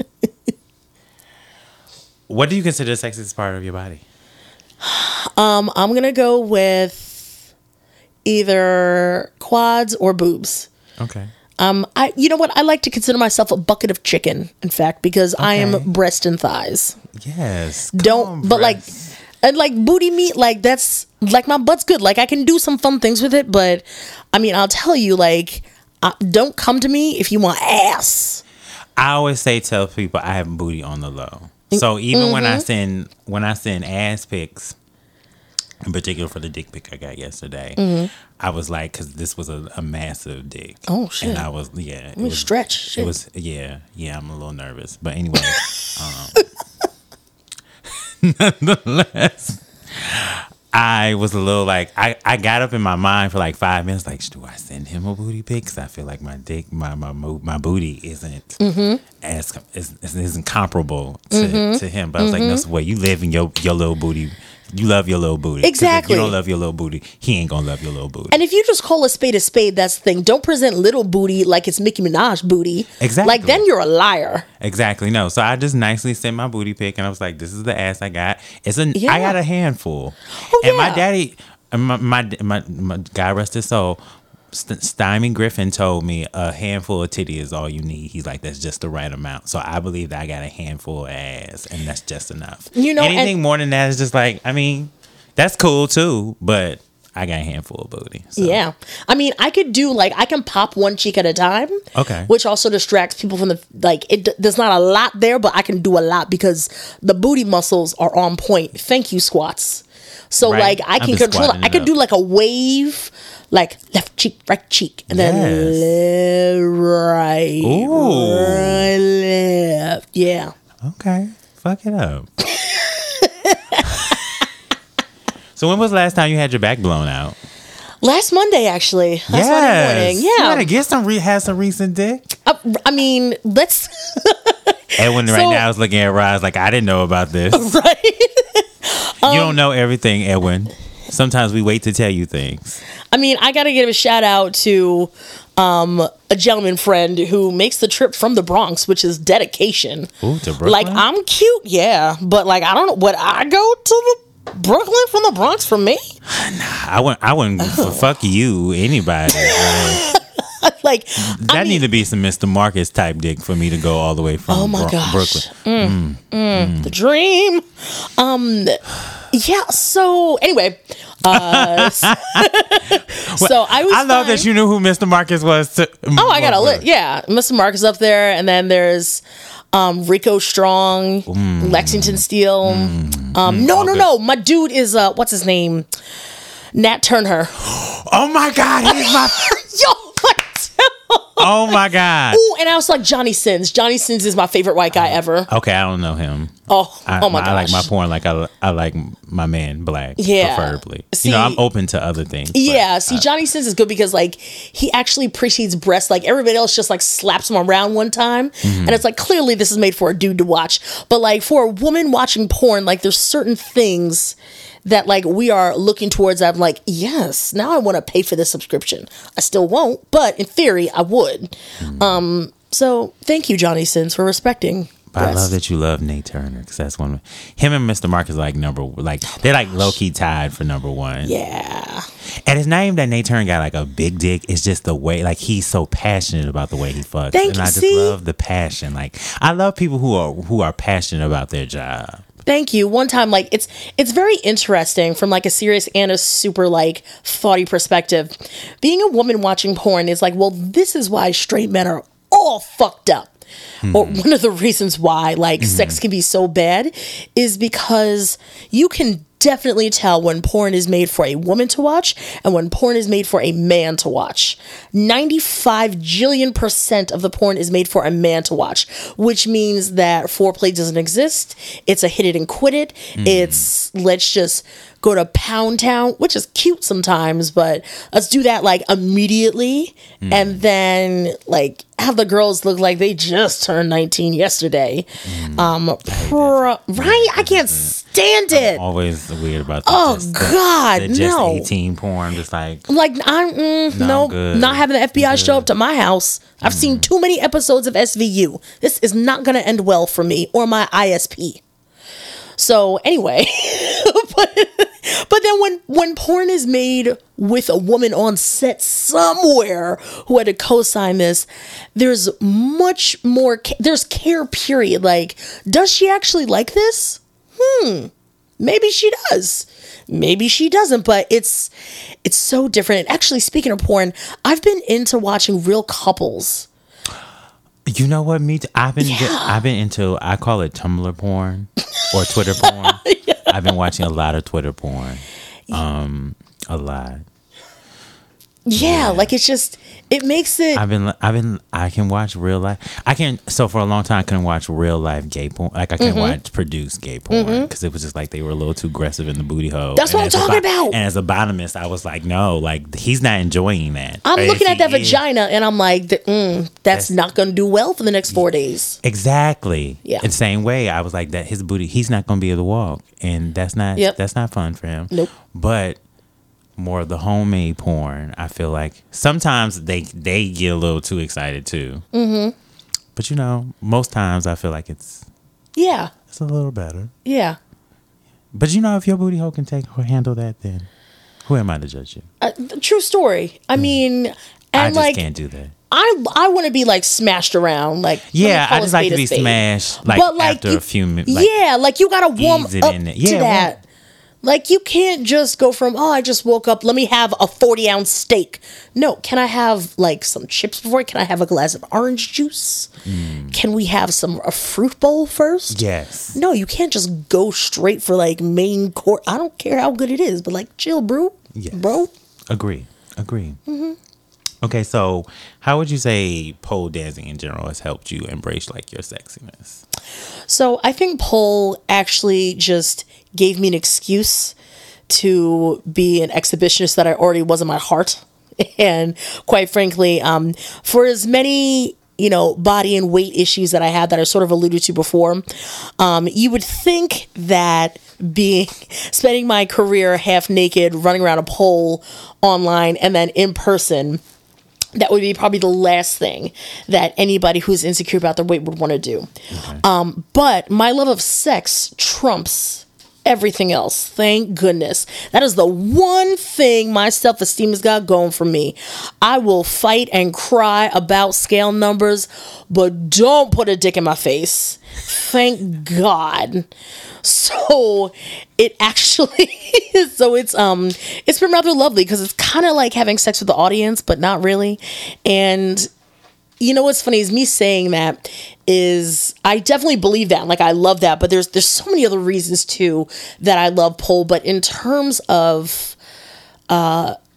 What do you consider the sexiest part of your body? Um, I'm going to go with either quads or boobs. Okay. Um, I, you know what? I like to consider myself a bucket of chicken, in fact, because okay. I am breast and thighs. Yes. Don't, on, but breast. like, and like booty meat, like that's, like my butt's good. Like I can do some fun things with it, but I mean, I'll tell you, like, uh, don't come to me if you want ass. I always say, tell people I have booty on the low. So even mm-hmm. when I send, when I send ass pics, in particular for the dick pic I got yesterday, mm-hmm. I was like, because this was a, a massive dick. Oh shit! And I was, yeah, it was stretch. Shit. It was, yeah, yeah. I'm a little nervous, but anyway, um, nonetheless, I was a little like, I, I got up in my mind for like five minutes, like, do I send him a booty pic? Because I feel like my dick, my my my booty isn't mm-hmm. as is, isn't comparable to, mm-hmm. to him. But I was mm-hmm. like, no, so what? You live in your your little booty. You love your little booty. Exactly. If you don't love your little booty, he ain't gonna love your little booty. And if you just call a spade a spade, that's the thing. Don't present little booty like it's Nicki Minaj booty. Exactly. Like then you're a liar. Exactly. No. So I just nicely sent my booty pic, and I was like, "This is the ass I got. It's a. Yeah. I got a handful." Oh, and yeah. my daddy, my my my, my God rest his soul, St- Stymie Griffin told me a handful of titty is all you need. He's like, that's just the right amount. So I believe that I got a handful of ass, and that's just enough. You know, anything and- more than that is just like, I mean. That's cool too, but I got a handful of booty. So. Yeah. I mean, I could do like, I can pop one cheek at a time. Okay. Which also distracts people from the, like, it. There's not a lot there, but I can do a lot because the booty muscles are on point. Thank you, squats. So right. like, I can control it. I can do like a wave, like left cheek, right cheek, and yes. then left, right, Ooh. right, left. Yeah. Okay. Fuck it up. So when was the last time you had your back blown out? Last Monday, actually. Last yes. Monday morning. Yeah. You gotta get some re- have some recent dick. Uh, I mean, let's. Edwin so, right now is looking at Roz like, I didn't know about this. Right. um, you don't know everything, Edwin. Sometimes we wait to tell you things. I mean, I gotta give a shout out to um, a gentleman friend who makes the trip from the Bronx, which is dedication. Ooh, to Brooklyn? Like, I'm cute, yeah, but like, I don't know. Would I go to the Brooklyn from the Bronx for me? Nah, I wouldn't. I wouldn't oh. fuck you, anybody. Like, like that I mean, need to be some Mister Marcus type dick for me to go all the way from oh my Bro- gosh. Brooklyn. Mm, mm, mm. The dream. Um. Yeah. So anyway, uh, so I was. I love fine. that you knew who Mister Marcus was. To, oh, I got a lit. Yeah, Mister Marcus up there, and then there's. Um, Rico Strong, mm. Lexington Steele. Mm. Um, no, no, no. My dude is uh, what's his name? Nat Turner. Oh my God, he's my. Yo, Oh my God. Ooh, and I was like Johnny Sins. Johnny Sins is my favorite white guy ever. Okay, I don't know him. Oh, I, oh my gosh. I like my porn like I, I like my man black, yeah. preferably. See, you know, I'm open to other things. Yeah, see, I, Johnny Sins is good because, like, he actually appreciates breasts. Like, everybody else just, like, slaps him around one time. Mm-hmm. And it's like, clearly this is made for a dude to watch. But, like, for a woman watching porn, like, there's certain things that, like, we are looking towards. I'm like, yes, now I want to pay for this subscription. I still won't, but in theory, I would. Mm-hmm. Um, so thank you, Johnny Sins, for respecting. But I love that you love Nate Turner because that's one. Of, him and Mister Mark is like number, like oh they're like low key tied for number one. Yeah. And it's not even that Nate Turner got like a big dick. It's just the way, like he's so passionate about the way he fucks. Thank and you. I just See? love the passion. Like I love people who are who are passionate about their job. Thank you. One time, like it's it's very interesting from like a serious and a super like thoughty perspective. Being a woman watching porn is like, well, this is why straight men are all fucked up. Mm-hmm. Or one of the reasons why like mm-hmm. sex can be so bad is because you can definitely tell when porn is made for a woman to watch and when porn is made for a man to watch. ninety-five jillion percent of the porn is made for a man to watch, which means that foreplay doesn't exist. It's a hit it and quit it. Mm. It's let's just go to Pound Town, which is cute sometimes, but let's do that like immediately mm. and then like have the girls look like they just turned nineteen yesterday. Mm. Um, pro- right? I can't stand it. I'm always weird about that. Oh just, God, the, the no! Just eighteen porn, just like like I'm mm, no, no not having the F B I show up to my house. I've mm. seen too many episodes of S V U. This is not going to end well for me or my I S P. So anyway, but but then when when porn is made with a woman on set somewhere who had to co-sign this, there's much more. Ca- there's care. Period. Like, does she actually like this? Hmm. Maybe she does. Maybe she doesn't. But it's it's so different. And actually, speaking of porn, I've been into watching Real Couples. You know what? Me, too. I've been Yeah. I've been into. I call it Tumblr porn or Twitter porn. Yeah. I've been watching a lot of Twitter porn. Um, a lot. Yeah, yeah, like it's just it makes it. I've been, I've been, I can watch real life. I can. So for a long time, I couldn't watch real life gay porn. Like I couldn't mm-hmm. watch produced gay porn because mm-hmm. it was just like they were a little too aggressive in the booty hole. That's and what I'm talking a, about. And as a bottomist, I was like, no, like he's not enjoying that. I'm or looking at that is, vagina and I'm like, mm, that's, that's not going to do well for the next four days. Exactly. Yeah. In the same way, I was like that. His booty, he's not going to be able to walk, and that's not. Yep. That's not fun for him. Nope. But more of the homemade porn, I feel like sometimes they they get a little too excited too. Mm-hmm. But you know, most times I feel like it's yeah, it's a little better. Yeah. But you know, if your booty hole can take or handle that, then who am I to judge you? Uh, true story. I mm. mean, and I just like, can't do that. I I want to be like smashed around, like yeah, I just like to be spade. smashed, like, but, like after you, a few minutes. Like, yeah, like you gotta warm up yeah, to that. Well, like, you can't just go from, oh, I just woke up, let me have a forty ounce steak. No, can I have, like, some chips before? Can I have a glass of orange juice? Mm. Can we have some a fruit bowl first? Yes. No, you can't just go straight for, like, main course. I don't care how good it is, but, like, chill, bro. Yes. Bro. Agree. Agree. Mm-hmm. Okay, so how would you say pole dancing in general has helped you embrace, like, your sexiness? So I think pole actually just gave me an excuse to be an exhibitionist that I already was in my heart. And quite frankly, um, for as many, you know, body and weight issues that I had that I sort of alluded to before, um, you would think that being spending my career half naked, running around a pole online and then in person, that would be probably the last thing that anybody who's insecure about their weight would want to do. Okay. Um, but my love of sex trumps everything else. Thank goodness. That is the one thing my self-esteem has got going for me. I will fight and cry about scale numbers, but don't put a dick in my face. Thank God. So it actually so it's um it's been rather lovely because it's kind of like having sex with the audience, but not really. And you know what's funny is me saying that is I definitely believe that. Like I love that, but there's there's so many other reasons too that I love pole. But in terms of uh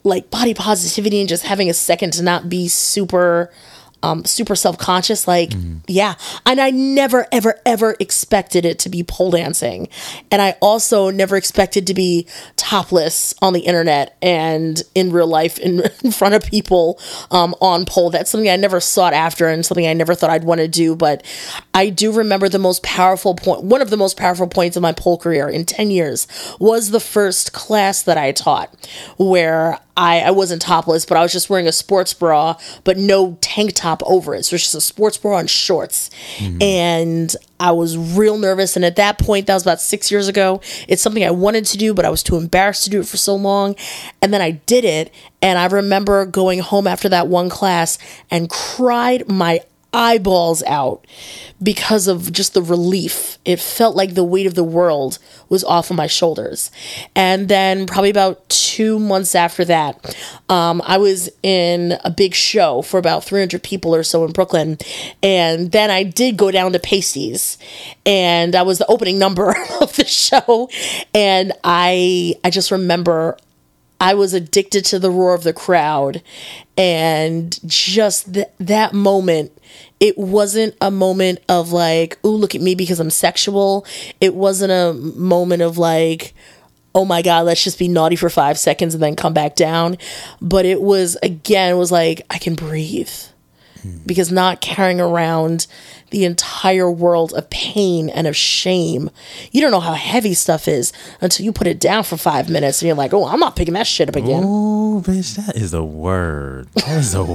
like body positivity and just having a second to not be super um super self-conscious, like mm-hmm. yeah. And I never ever ever expected it to be pole dancing, and I also never expected to be topless on the internet and in real life in, in front of people um on pole. That's something I never sought after and something I never thought I'd want to do. But I do remember the most powerful point one of the most powerful points of my pole career in ten years was the first class that I taught, where I, I wasn't topless, but I was just wearing a sports bra, but no tank top over it. So it's just a sports bra and shorts. Mm-hmm. And I was real nervous. And at that point, that was about six years ago, it's something I wanted to do, but I was too embarrassed to do it for so long. And then I did it. And I remember going home after that one class and cried my eyeballs out because of just the relief. It felt like the weight of the world was off of my shoulders. And then probably about two months after that, um, I was in a big show for about three hundred people or so in Brooklyn. And then I did go down to Pasties, and I was the opening number of the show. And I, I just remember I was addicted to the roar of the crowd, and just th- that moment, it wasn't a moment of like, ooh, look at me because I'm sexual. It wasn't a moment of like, oh my God, let's just be naughty for five seconds and then come back down. But it was, again, it was like, I can breathe. Because not carrying around the entire world of pain and of shame. You don't know how heavy stuff is until you put it down for five minutes and you're like, oh, I'm not picking that shit up again. Oh, bitch, that is a word. That is a word.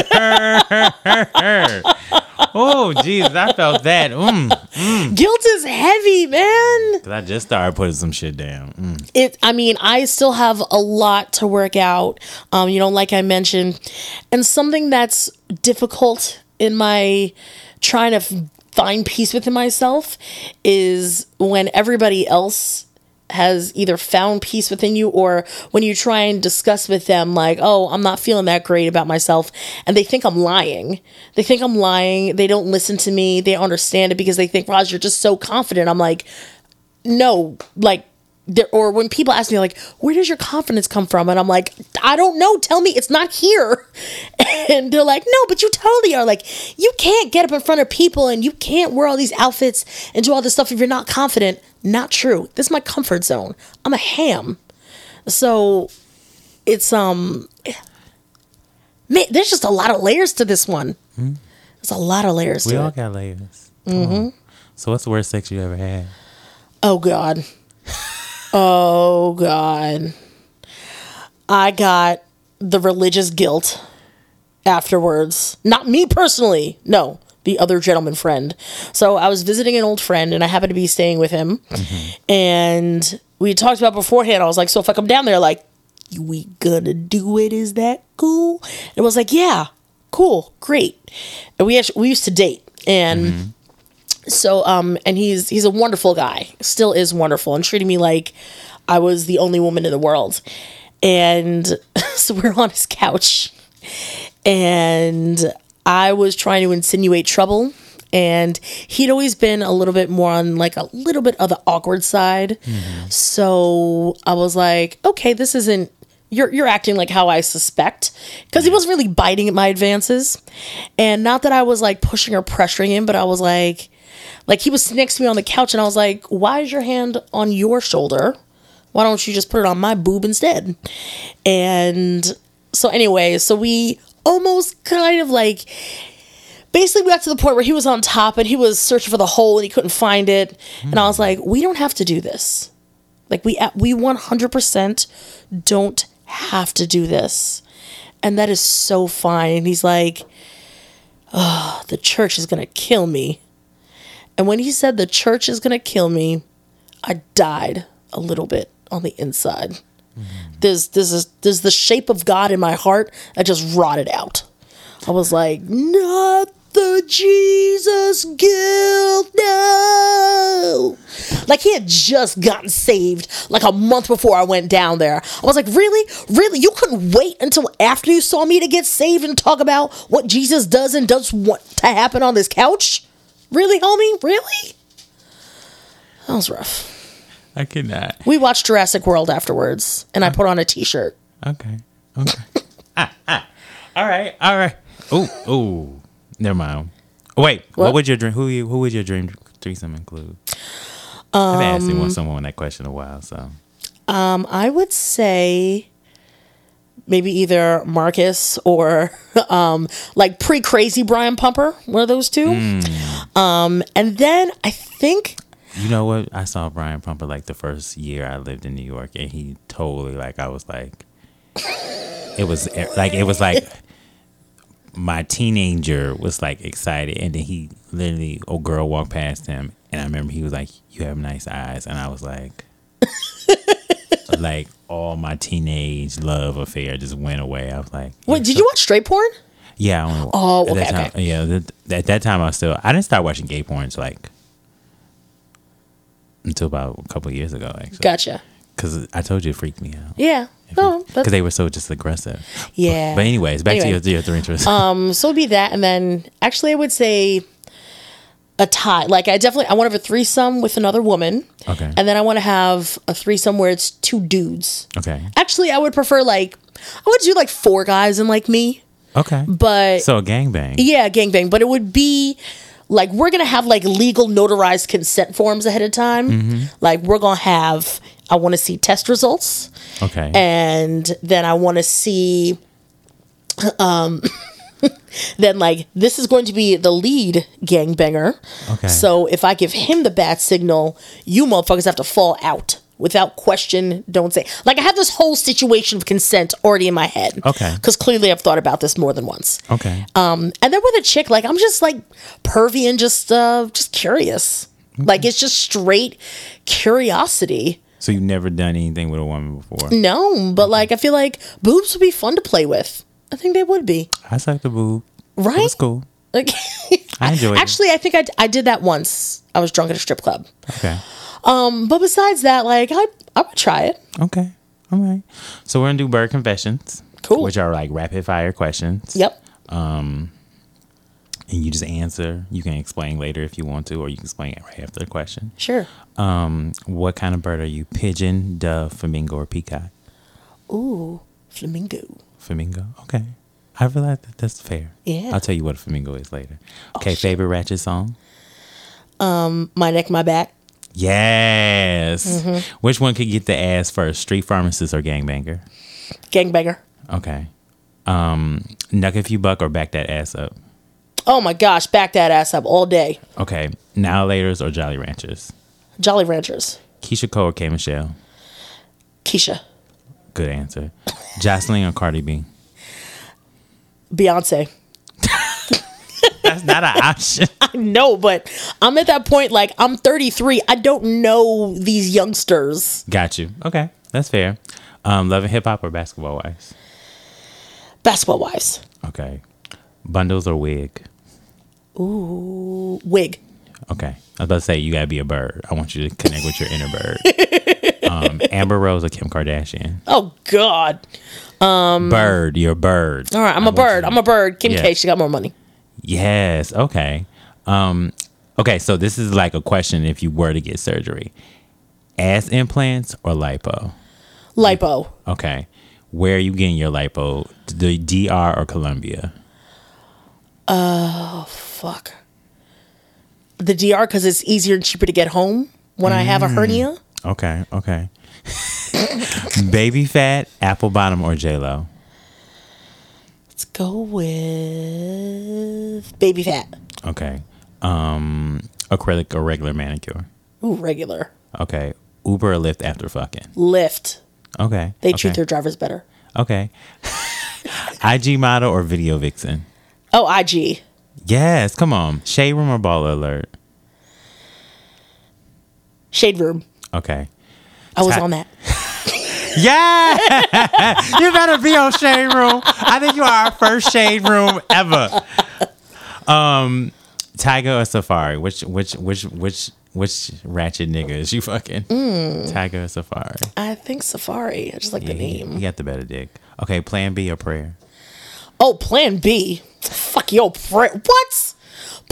Oh, Jesus, I felt that. Mm, mm. Guilt is heavy, man. Because I just started putting some shit down. Mm. It. I mean, I still have a lot to work out, um, you know, like I mentioned. And something that's difficult in my trying to f- find peace within myself is when everybody else has either found peace within you, or when you try and discuss with them like, oh, I'm not feeling that great about myself, and they think I'm lying. They think I'm lying. They don't listen to me. They don't understand it because they think, Roz, you're just so confident. I'm like, no, like, there, or when people ask me like, where does your confidence come from? And I'm like, I don't know. Tell me it's not here. And they're like, no, but you totally are. Like, you can't get up in front of people and you can't wear all these outfits and do all this stuff if you're not confident. Not true. This is my comfort zone. I'm a ham. So it's, um, man, there's just a lot of layers to this one. Mm-hmm. There's a lot of layers we to it. We all got layers. Mm-hmm. So what's the worst sex you ever had? Oh, God. Oh, God. I got the religious guilt afterwards. Not me personally. No, the other gentleman friend. So I was visiting an old friend, and I happened to be staying with him. Mm-hmm. And we talked about beforehand. I was like, so if I come down there, like, we gonna do it? Is that cool? And it was like, yeah, cool, great. And we actually, we used to date. And... Mm-hmm. So, um, and he's, he's a wonderful guy, still is wonderful, and treated me like I was the only woman in the world. And so we're on his couch, and I was trying to insinuate trouble, and he'd always been a little bit more on like a little bit of the awkward side. Mm-hmm. So I was like, okay, this isn't, You're you're acting like how I suspect, because he wasn't really biting at my advances. And not that I was like pushing or pressuring him, but I was like, like he was next to me on the couch, and I was like, why is your hand on your shoulder? Why don't you just put it on my boob instead? And so anyway, so we almost kind of like, basically we got to the point where he was on top and he was searching for the hole and he couldn't find it. Mm. And I was like, we don't have to do this. Like we, we one hundred percent don't have to do this. And that is so fine. And he's like, oh, the church is going to kill me. And when he said the church is going to kill me, I died a little bit on the inside. Mm. There's, there's, a, there's the shape of God in my heart that just rotted out. I was like, not the Jesus guilt, no. Like he had just gotten saved like a month before I went down there. I was like, really? Really? You couldn't wait until after you saw me to get saved and talk about what Jesus does and does want to happen on this couch? Really, homie? Really? That was rough. I cannot. We watched Jurassic World afterwards, and I put on a t-shirt. Okay. Okay. ah, ah. All right. All right. Ooh, ooh. Never mind. Wait. What, what would your dream? Who you? Who would your dream threesome include? Um, I've been asking someone that question a while. So. Um, I would say maybe either Marcus or um, like pre-crazy Brian Pumper, one of those two. Mm. Um, and then I think. You know what? I saw Brian Pumper like the first year I lived in New York, and he totally like I was like, it was like it was like my teenager was like excited, and then he literally a girl walked past him, and I remember he was like, "You have nice eyes," and I was like, like all my teenage love affair just went away. I was like, "Wait, did so- you watch straight porn?" Yeah. I only, oh, okay. At that time, okay. Yeah. That, at that time, I was still I didn't start watching gay porn until like. Until about a couple of years ago, actually. Gotcha. Because I told you it freaked me out. Yeah. Because oh, they were so just aggressive. Yeah. But, but anyways, back anyway. to your, your three interests. Um, so it'd be that, and then actually I would say a tie. Like I definitely I want to have a threesome with another woman. Okay. And then I want to have a threesome where it's two dudes. Okay. Actually, I would prefer like I would do like four guys and like me. Okay. But so a gangbang. Yeah, gangbang. But it would be. Like, we're going to have, like, legal notarized consent forms ahead of time. Mm-hmm. Like, we're going to have, I want to see test results. Okay. And then I want to see, um, then, like, this is going to be the lead gangbanger. Okay. So if I give him the bat signal, you motherfuckers have to fall out. Without question, don't say. Like, I have this whole situation of consent already in my head. Okay. Because clearly I've thought about this more than once. Okay. Um, and then with a chick, like, I'm just, like, pervy and just, uh, just curious. Okay. Like, it's just straight curiosity. So you've never done anything with a woman before? No, but, okay. like, I feel like boobs would be fun to play with. I think they would be. I sucked the boob. Right? It was cool. Like, I enjoyed Actually, it. I think I, I did that once. I was drunk at a strip club. Okay. Um, but besides that, like, I I would try it. Okay. All right. So we're gonna do bird confessions. Cool. Which are like rapid fire questions. Yep. Um, and you just answer. You can explain later if you want to, or you can explain it right after the question. Sure. Um, what kind of bird are you? Pigeon, dove, flamingo, or peacock? Ooh, flamingo. Flamingo. Okay. I realize that that's fair. Yeah. I'll tell you what a flamingo is later. Okay. Oh, favorite ratchet song? Um, My Neck, My Back. Yes. Mm-hmm. Which one could get the ass first? Street Pharmacist or Gangbanger? Gangbanger. Okay. Um, Knuck If You Buck or Back That Ass Up? Oh my gosh, back that ass up all day. Okay. Now Laters or Jolly Ranchers? Jolly Ranchers. Keisha Cole or K Michelle? Keisha. Good answer. Jocelyn or Cardi B? Beyonce. That's not an option. I know, but I'm at that point, like, I'm thirty-three. I don't know these youngsters. Got you. Okay. That's fair. Um, Love and Hip Hop or Basketball Wives? Basketball Wives. Okay. Bundles or wig? Ooh, wig. Okay. I was about to say, you got to be a bird. I want you to connect with your inner bird. um, Amber Rose or Kim Kardashian? Oh, God. Um, bird. You're a bird. All right. I'm I a bird. you... I'm a bird. Kim yeah. K, she got more money. Yes. Okay. Um, okay. So this is like a question if you were to get surgery. Ass implants or lipo? Lipo. Okay. Where are you getting your lipo? The D R or Colombia? Oh, fuck. The D R, because it's easier and cheaper to get home when mm. I have a hernia. Okay. Okay. Baby fat, apple bottom, or J-Lo? Let's go with baby fat. Okay. Um, acrylic or regular manicure? Ooh, regular. Okay. Uber or Lyft after fucking? Lyft. Okay. They okay. treat their drivers better. Okay. I G model or video vixen? Oh, I G. Yes. Come on. Shade room or baller alert? Shade room. Okay. I was Ta- on that. Yeah, you better be on Shade Room. I think you are our first Shade Room ever. Um, Tiger or Safari? Which which which which which ratchet nigga is you fucking? Mm. Tiger or Safari? I think Safari. I just like yeah, the name. You got the better dick. Okay, Plan B or prayer? Oh, Plan B. Fuck your prayer. What?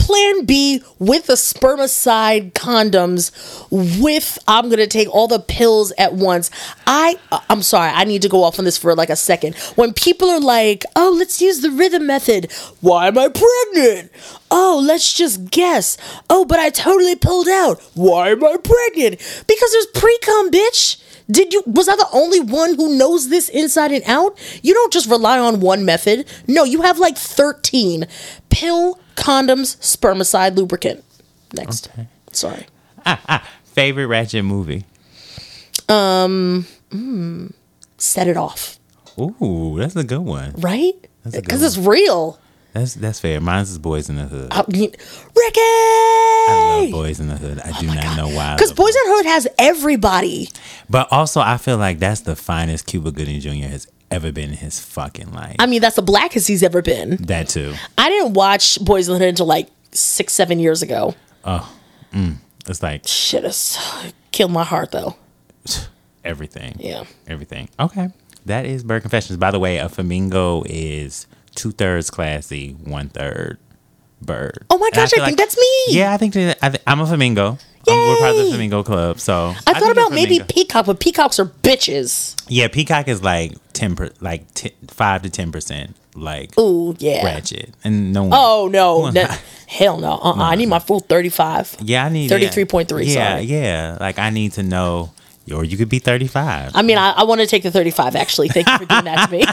plan B with the spermicide condoms with I'm going to take all the pills at once. I, I'm sorry, I need to go off on this for like a second. When people are like, oh, let's use the rhythm method. Why am I pregnant? Oh, let's just guess. Oh, but I totally pulled out. Why am I pregnant? Because there's pre-cum, bitch. Did you, was I the only one who knows this inside and out? You don't just rely on one method. No, you have like thirteen. Pill, condoms, spermicide, lubricant. Next. Okay. Sorry. Ah, ah. Favorite Ratchet movie? Um, mm, Set It Off. Ooh, that's a good one. Right? Because it's real. That's that's fair. Mine's is Boys in the Hood. I mean, Ricky! I love Boys in the Hood. I oh do not God. know why. Because Boys in the Hood has everybody. But also, I feel like that's the finest Cuba Gooding Junior has ever been in his fucking life. I mean, that's the blackest he's ever been. That too. I didn't watch Boys in the Hood until like six, seven years ago. Oh, mm, it's like shit. It's killed my heart though. Everything. Yeah. Everything. Okay, that is Bird Confessions. By the way, a flamingo is two thirds classy, one third bird. Oh my gosh, I, I think like, that's me. Yeah, I think that, I th- I'm a flamingo. I'm, we're part of the flamingo club. So I, I thought about maybe peacock, but peacocks are bitches. Yeah, peacock is like ten, per, like t- five to ten percent, like ooh yeah, ratchet, and no one. Oh no, no hell no. Uh-uh. no. I need my full thirty-five. Yeah, I need thirty-three point three. Yeah, sorry. yeah. Like I need to know, or you could be thirty-five. I mean, I, I want to take the thirty-five. Actually, thank you for doing that to me.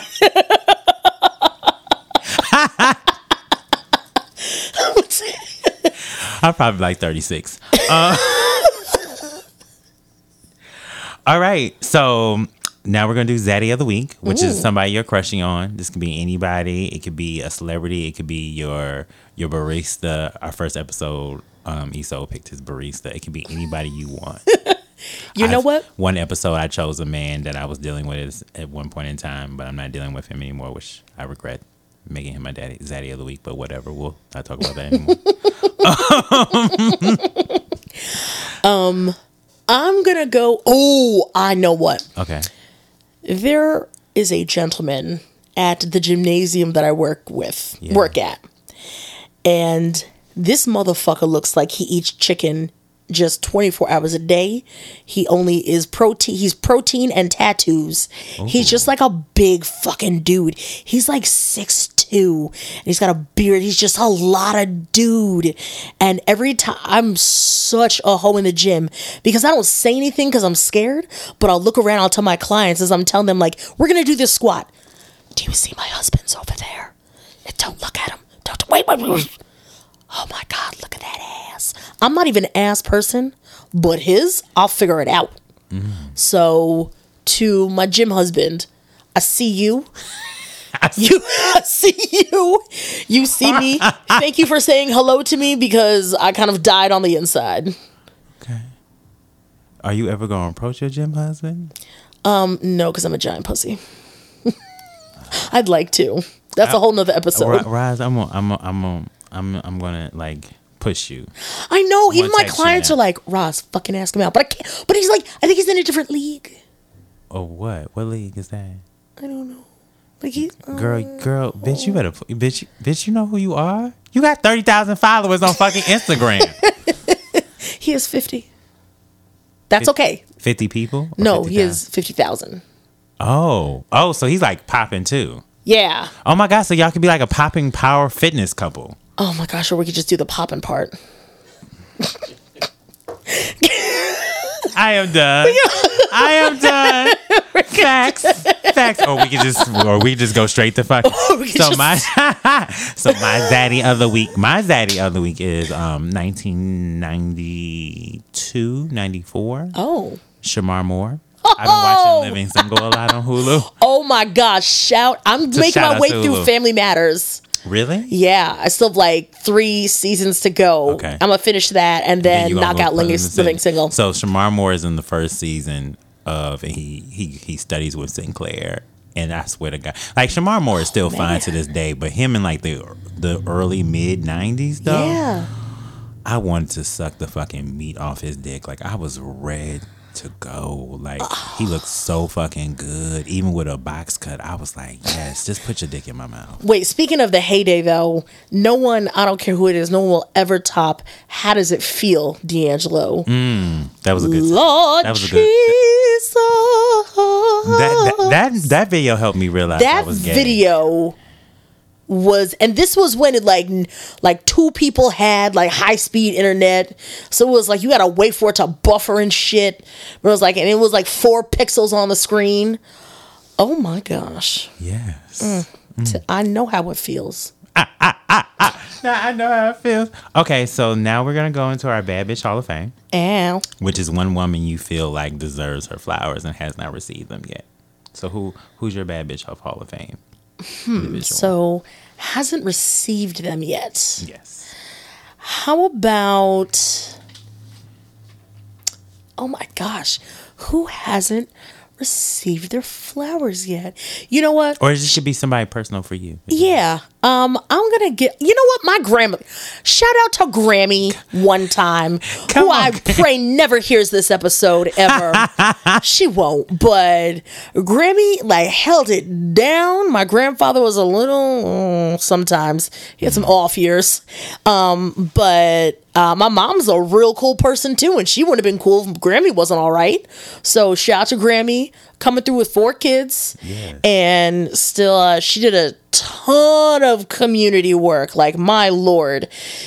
I'm probably like thirty-six. Uh, all right. So now we're going to do Zaddy of the Week, which Ooh. is somebody you're crushing on. This could be anybody. It could be a celebrity. It could be your your barista. Our first episode, um, Iso picked his barista. It could be anybody you want. You know I've, what? One episode, I chose a man that I was dealing with at one point in time, but I'm not dealing with him anymore, which I regret. Making him my daddy, Zaddy of the Week, but whatever. We'll not talk about that anymore. um, I'm gonna go. Oh, I know what. Okay. There is a gentleman at the gymnasium that I work with, yeah. work at, and this motherfucker looks like he eats chicken just twenty-four hours a day. He only is protein. He's protein and tattoos. Ooh. He's just like a big fucking dude. He's like six two. And he's got a beard. He's just a lot of dude. And every time I'm such a hoe in the gym because I don't say anything because I'm scared. But I'll look around. I'll tell my clients as I'm telling them like, we're gonna do this squat. Do you see my husband's over there? Don't look at him. Don't wait. Wait. wait. Oh my God, look at that ass. I'm not even an ass person, but his, I'll figure it out. Mm. So to my gym husband, I see you. you I see you. You see me. Thank you for saying hello to me because I kind of died on the inside. Okay. Are you ever going to approach your gym husband? Um, no, because I'm a giant pussy. I'd like to. That's I, a whole nother episode. Roz, I'm on, I'm on, I'm on. I'm I'm gonna like push you. I know. Even my clients are like, Roz, fucking ask him out. But I can't. But he's like, I think he's in a different league. Oh, what? What league is that? I don't know. Like he, uh, girl, girl, bitch, you better, bitch, bitch, you know who you are. You got thirty thousand followers on fucking Instagram. He has fifty. That's okay. Fifty people? No, fifty, he has fifty thousand. Oh, oh, so he's like popping too. Yeah. Oh my God, so y'all could be like a popping power fitness couple. Oh my gosh, or we could just do the popping part. I am done. I am done. Facts. Facts. Or we could just or we just go straight to fuck. So just... my So my Zaddy of the week. My Zaddy of the week is um nineteen ninety-two, ninety-four. Oh. Shamar Moore. I've been watching Living Single a lot on Hulu. Oh my gosh, shout. I'm to making my way through Family Matters. Really? Yeah, I still have like three seasons to go. Okay. I'm gonna finish that and then, then knock out Living, Living Single. So Shamar Moore is in the first season of he he he studies with Sinclair, and I swear to God, like Shamar Moore is still oh, fine to this day, but him in like the the early mid nineties though. Yeah. I wanted to suck the fucking meat off his dick. Like I was red. to go. Like, he looks so fucking good. Even with a box cut, I was like, yes, just put your dick in my mouth. Wait, speaking of the heyday, though, no one, I don't care who it is, no one will ever top How Does It Feel, D'Angelo. Mm, that was a good Lord that was a Jesus. good that, that, that, that video helped me realize That I was gay. video was, and this was when it like like two people had like high speed internet, so it was like you gotta wait for it to buffer and shit. But it was like, and it was like four pixels on the screen. Oh my gosh. Yes. Mm. Mm. I know how it feels. Ah, ah, ah, ah. Now I know how it feels. Okay, so now we're gonna go into our Bad Bitch Hall of Fame. Ow. Which is one woman you feel like deserves her flowers and has not received them yet. So who who's your Bad Bitch of Hall of Fame? Hmm. So hasn't received them yet. Yes. How about? Oh my gosh, who hasn't received their flowers yet? You know what? Or it should be somebody personal for you. Yeah. Um, I'm gonna get. You know what? My grandma. Shout out to Grammy one time, Come who on. I pray never hears this episode ever. She won't. But Grammy like held it down. My grandfather was a little. mm, sometimes he had some off years. Um, but. Uh, my mom's a real cool person too, and she wouldn't have been cool if Grammy wasn't all right. So shout out to Grammy coming through with four kids, Yes. and still uh, she did a ton of community work. Like my lord,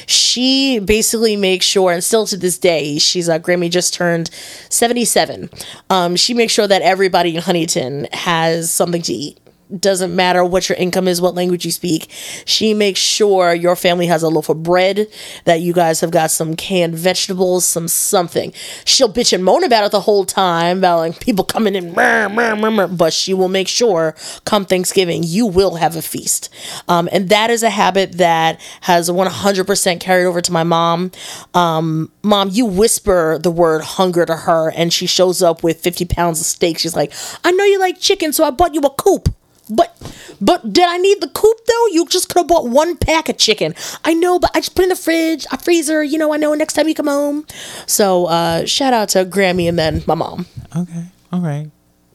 she basically makes sure, and still to this day, she's uh, Grammy just turned seventy-seven. Um, she makes sure that everybody in Huntington has something to eat. Doesn't matter what your income is, what language you speak. She makes sure your family has a loaf of bread, that you guys have got some canned vegetables, some something. She'll bitch and moan about it the whole time, about like people coming in, meh, meh, meh, meh, but she will make sure come Thanksgiving, you will have a feast. Um, and that is a habit that has one hundred percent carried over to my mom. Um, Mom, you whisper the word hunger to her, and she shows up with fifty pounds of steak. She's like, I know you like chicken, so I bought you a coop. But, but did I need the coop though? You just could have bought one pack of chicken. I know, but I just put it in the fridge, a freezer. You know, I know next time you come home. So, uh, shout out to Grammy and then my mom. Okay. All right.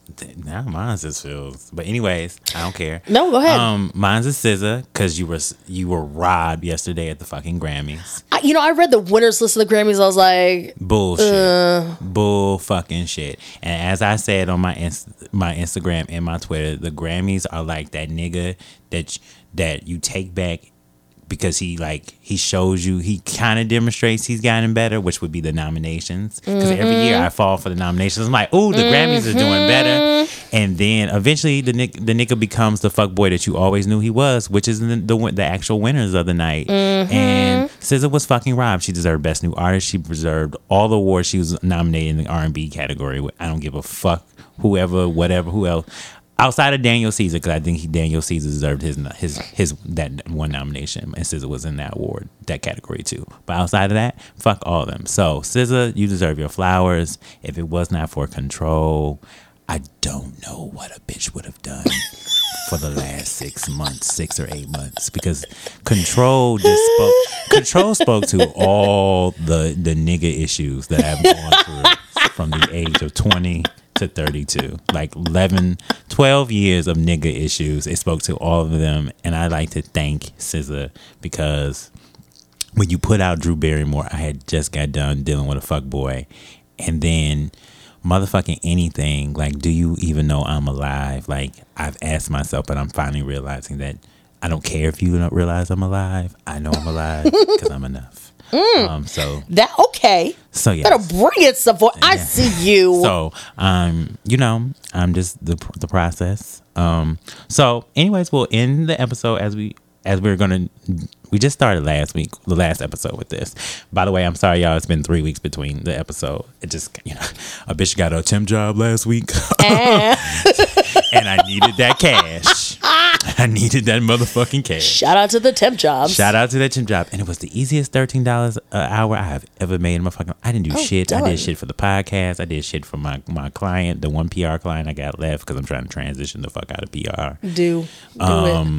Now mine's just feels. But anyways, I don't care. No, go ahead. Um, mine's is S Z A because you were you were robbed yesterday at the fucking Grammys. I, you know, I read the winners list of the Grammys. I was like, Bullshit. Uh, Bull fucking shit. And as I said on my inst- my Instagram and my Twitter, the Grammys are like that nigga that that you take back because he like he shows you, he kind of demonstrates he's gotten better, which would be the nominations. Because mm-hmm. every year I fall for the nominations. I'm like, ooh, the mm-hmm. Grammys are doing better. And then eventually the nick, the nigga becomes the fuckboy that you always knew he was, which is the the, the actual winners of the night. Mm-hmm. And S Z A was fucking robbed. She deserved Best New Artist. She deserved all the awards. She was nominated in the R and B category. I don't give a fuck whoever, whatever, who else. Outside of Daniel Caesar, because I think he, Daniel Caesar deserved his his his that one nomination, and S Z A was in that award, that category too. But outside of that, fuck all of them. So S Z A, you deserve your flowers. If it was not for Control, I don't know what a bitch would have done for the last six months, six or eight months, because Control just spoke. Control spoke to all the the nigga issues that I've gone through from the age of twenty to thirty-two, like eleven, twelve years of nigga issues. It spoke to all of them, and I like to thank S Z A because when you put out Drew Barrymore, I had just got done dealing with a fuckboy, and then motherfucking anything, like, do you even know I'm alive? Like, I've asked myself, but I'm finally realizing that I don't care if you don't realize I'm alive. I know I'm alive because I'm enough. Mm. Um, so that okay. So yeah, that'll bring it some. Yeah. I see you. So um, you know, I'm just the the process. Um, so anyways, we'll end the episode as we as we're gonna. We just started last week, the last episode with this. By the way, I'm sorry, y'all. It's been three weeks between the episode. It just, you know, a bitch got a temp job last week, and I needed that cash. I needed that motherfucking cash. Shout out to the temp jobs. Shout out to that temp job. And it was the easiest thirteen dollars an hour I have ever made in my fucking... I didn't do oh, shit. Done. I did shit for the podcast. I did shit for my, my client, the one P R client I got left because I'm trying to transition the fuck out of P R. Do. Do um, it.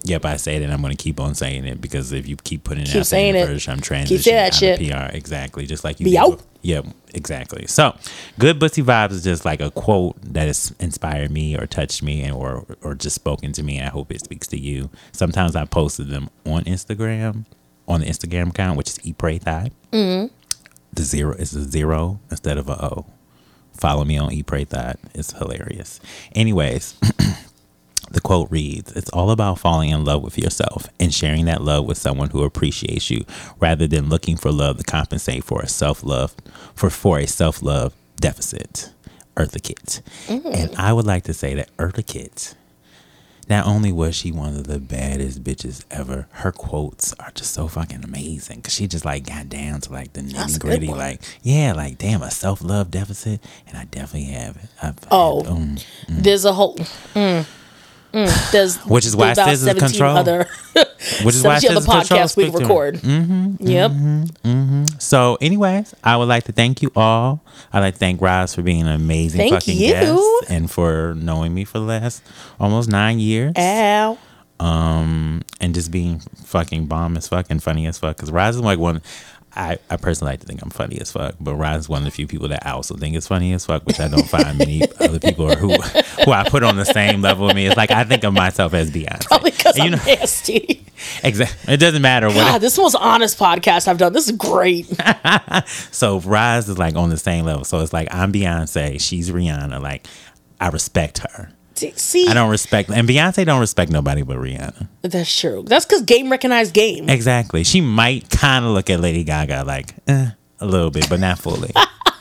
Yep, I say it, and I'm going to keep on saying it because if you keep putting it keep out saying there, it. version, I'm transitioning Keep saying that out shit. of P R. Exactly, just like you. Be did. out. Yep, exactly. So, good Bussy Vibes is just like a quote that has inspired me or touched me, and or or just spoken to me. And I hope it speaks to you. Sometimes I posted them on Instagram, on the Instagram account, which is Eat Pray Thigh. Mm-hmm. The zero is a zero instead of a O. Follow me on Eat Pray Thigh. It's hilarious. Anyways. The quote reads, "It's all about falling in love with yourself and sharing that love with someone who appreciates you rather than looking for love to compensate for a self-love, for, for a self-love deficit." Eartha Kitt. Mm. And I would like to say that Eartha Kitt, not only was she one of the baddest bitches ever, her quotes are just so fucking amazing because she just like got down to like the nitty gritty. Like, yeah, like damn, a self-love deficit. And I definitely have it. I've oh, had, um, mm. there's a whole... Mm. Mm, there's, which is why there's Sis is control. Other, which is why Sis other is control. podcasts we record. Mm-hmm, yep. Mm-hmm, mm-hmm. So, anyways, I would like to thank you all. I'd like to thank Roz for being an amazing thank fucking you. guest and for knowing me for the last almost nine years. Ow. Um, and just being fucking bomb as fuck and funny as fuck. Because Roz is like one. I, I personally like to think I'm funny as fuck, but Roz is one of the few people that I also think is funny as fuck, which I don't find many other people who who I put on the same level with me. It's like I think of myself as Beyonce. Probably because I'm know, nasty. Exactly. It doesn't matter. What God, this is the most honest podcast I've done. This is great. So Roz is like on the same level. So it's like I'm Beyonce, she's Rihanna. Like I respect her. See, I don't respect, and Beyonce don't respect nobody but Rihanna. That's true. That's because game recognized game. Exactly. She might kind of look at Lady Gaga like eh, a little bit, but not fully.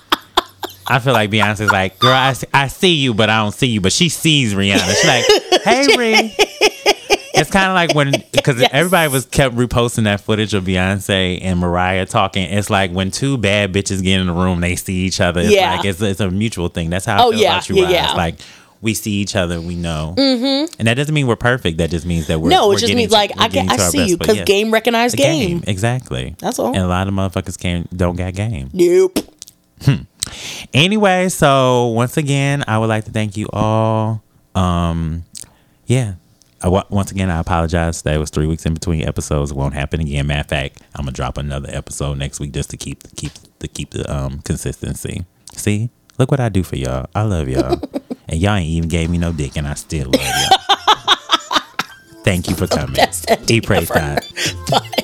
I feel like Beyonce's like, girl, I, I see you, but I don't see you. But she sees Rihanna. She's like, hey, Ree. It's kind of like when, because yes. everybody was kept reposting that footage of Beyonce and Mariah talking. It's like when two bad bitches get in the room, they see each other. It's yeah. like it's, it's a mutual thing. That's how I oh, feel yeah. about you, yeah, Roz. yeah. Like, we see each other, we know, mm-hmm. and that doesn't mean we're perfect. That just means that we're no. It we're just means to, like I get, I see you because yes. game recognized game. game. Exactly. That's all. And a lot of motherfuckers can't don't got game. Nope. Hmm. Anyway, so once again, I would like to thank you all. Um, yeah. I, once again, I apologize that it was three weeks in between episodes. It won't happen again. Matter of fact, I'm gonna drop another episode next week just to keep keep to keep the um consistency. See. Look what I do for y'all. I love y'all. And y'all ain't even gave me no dick, and I still love y'all. Thank you for coming. Eat, pray, Thigh. Bye.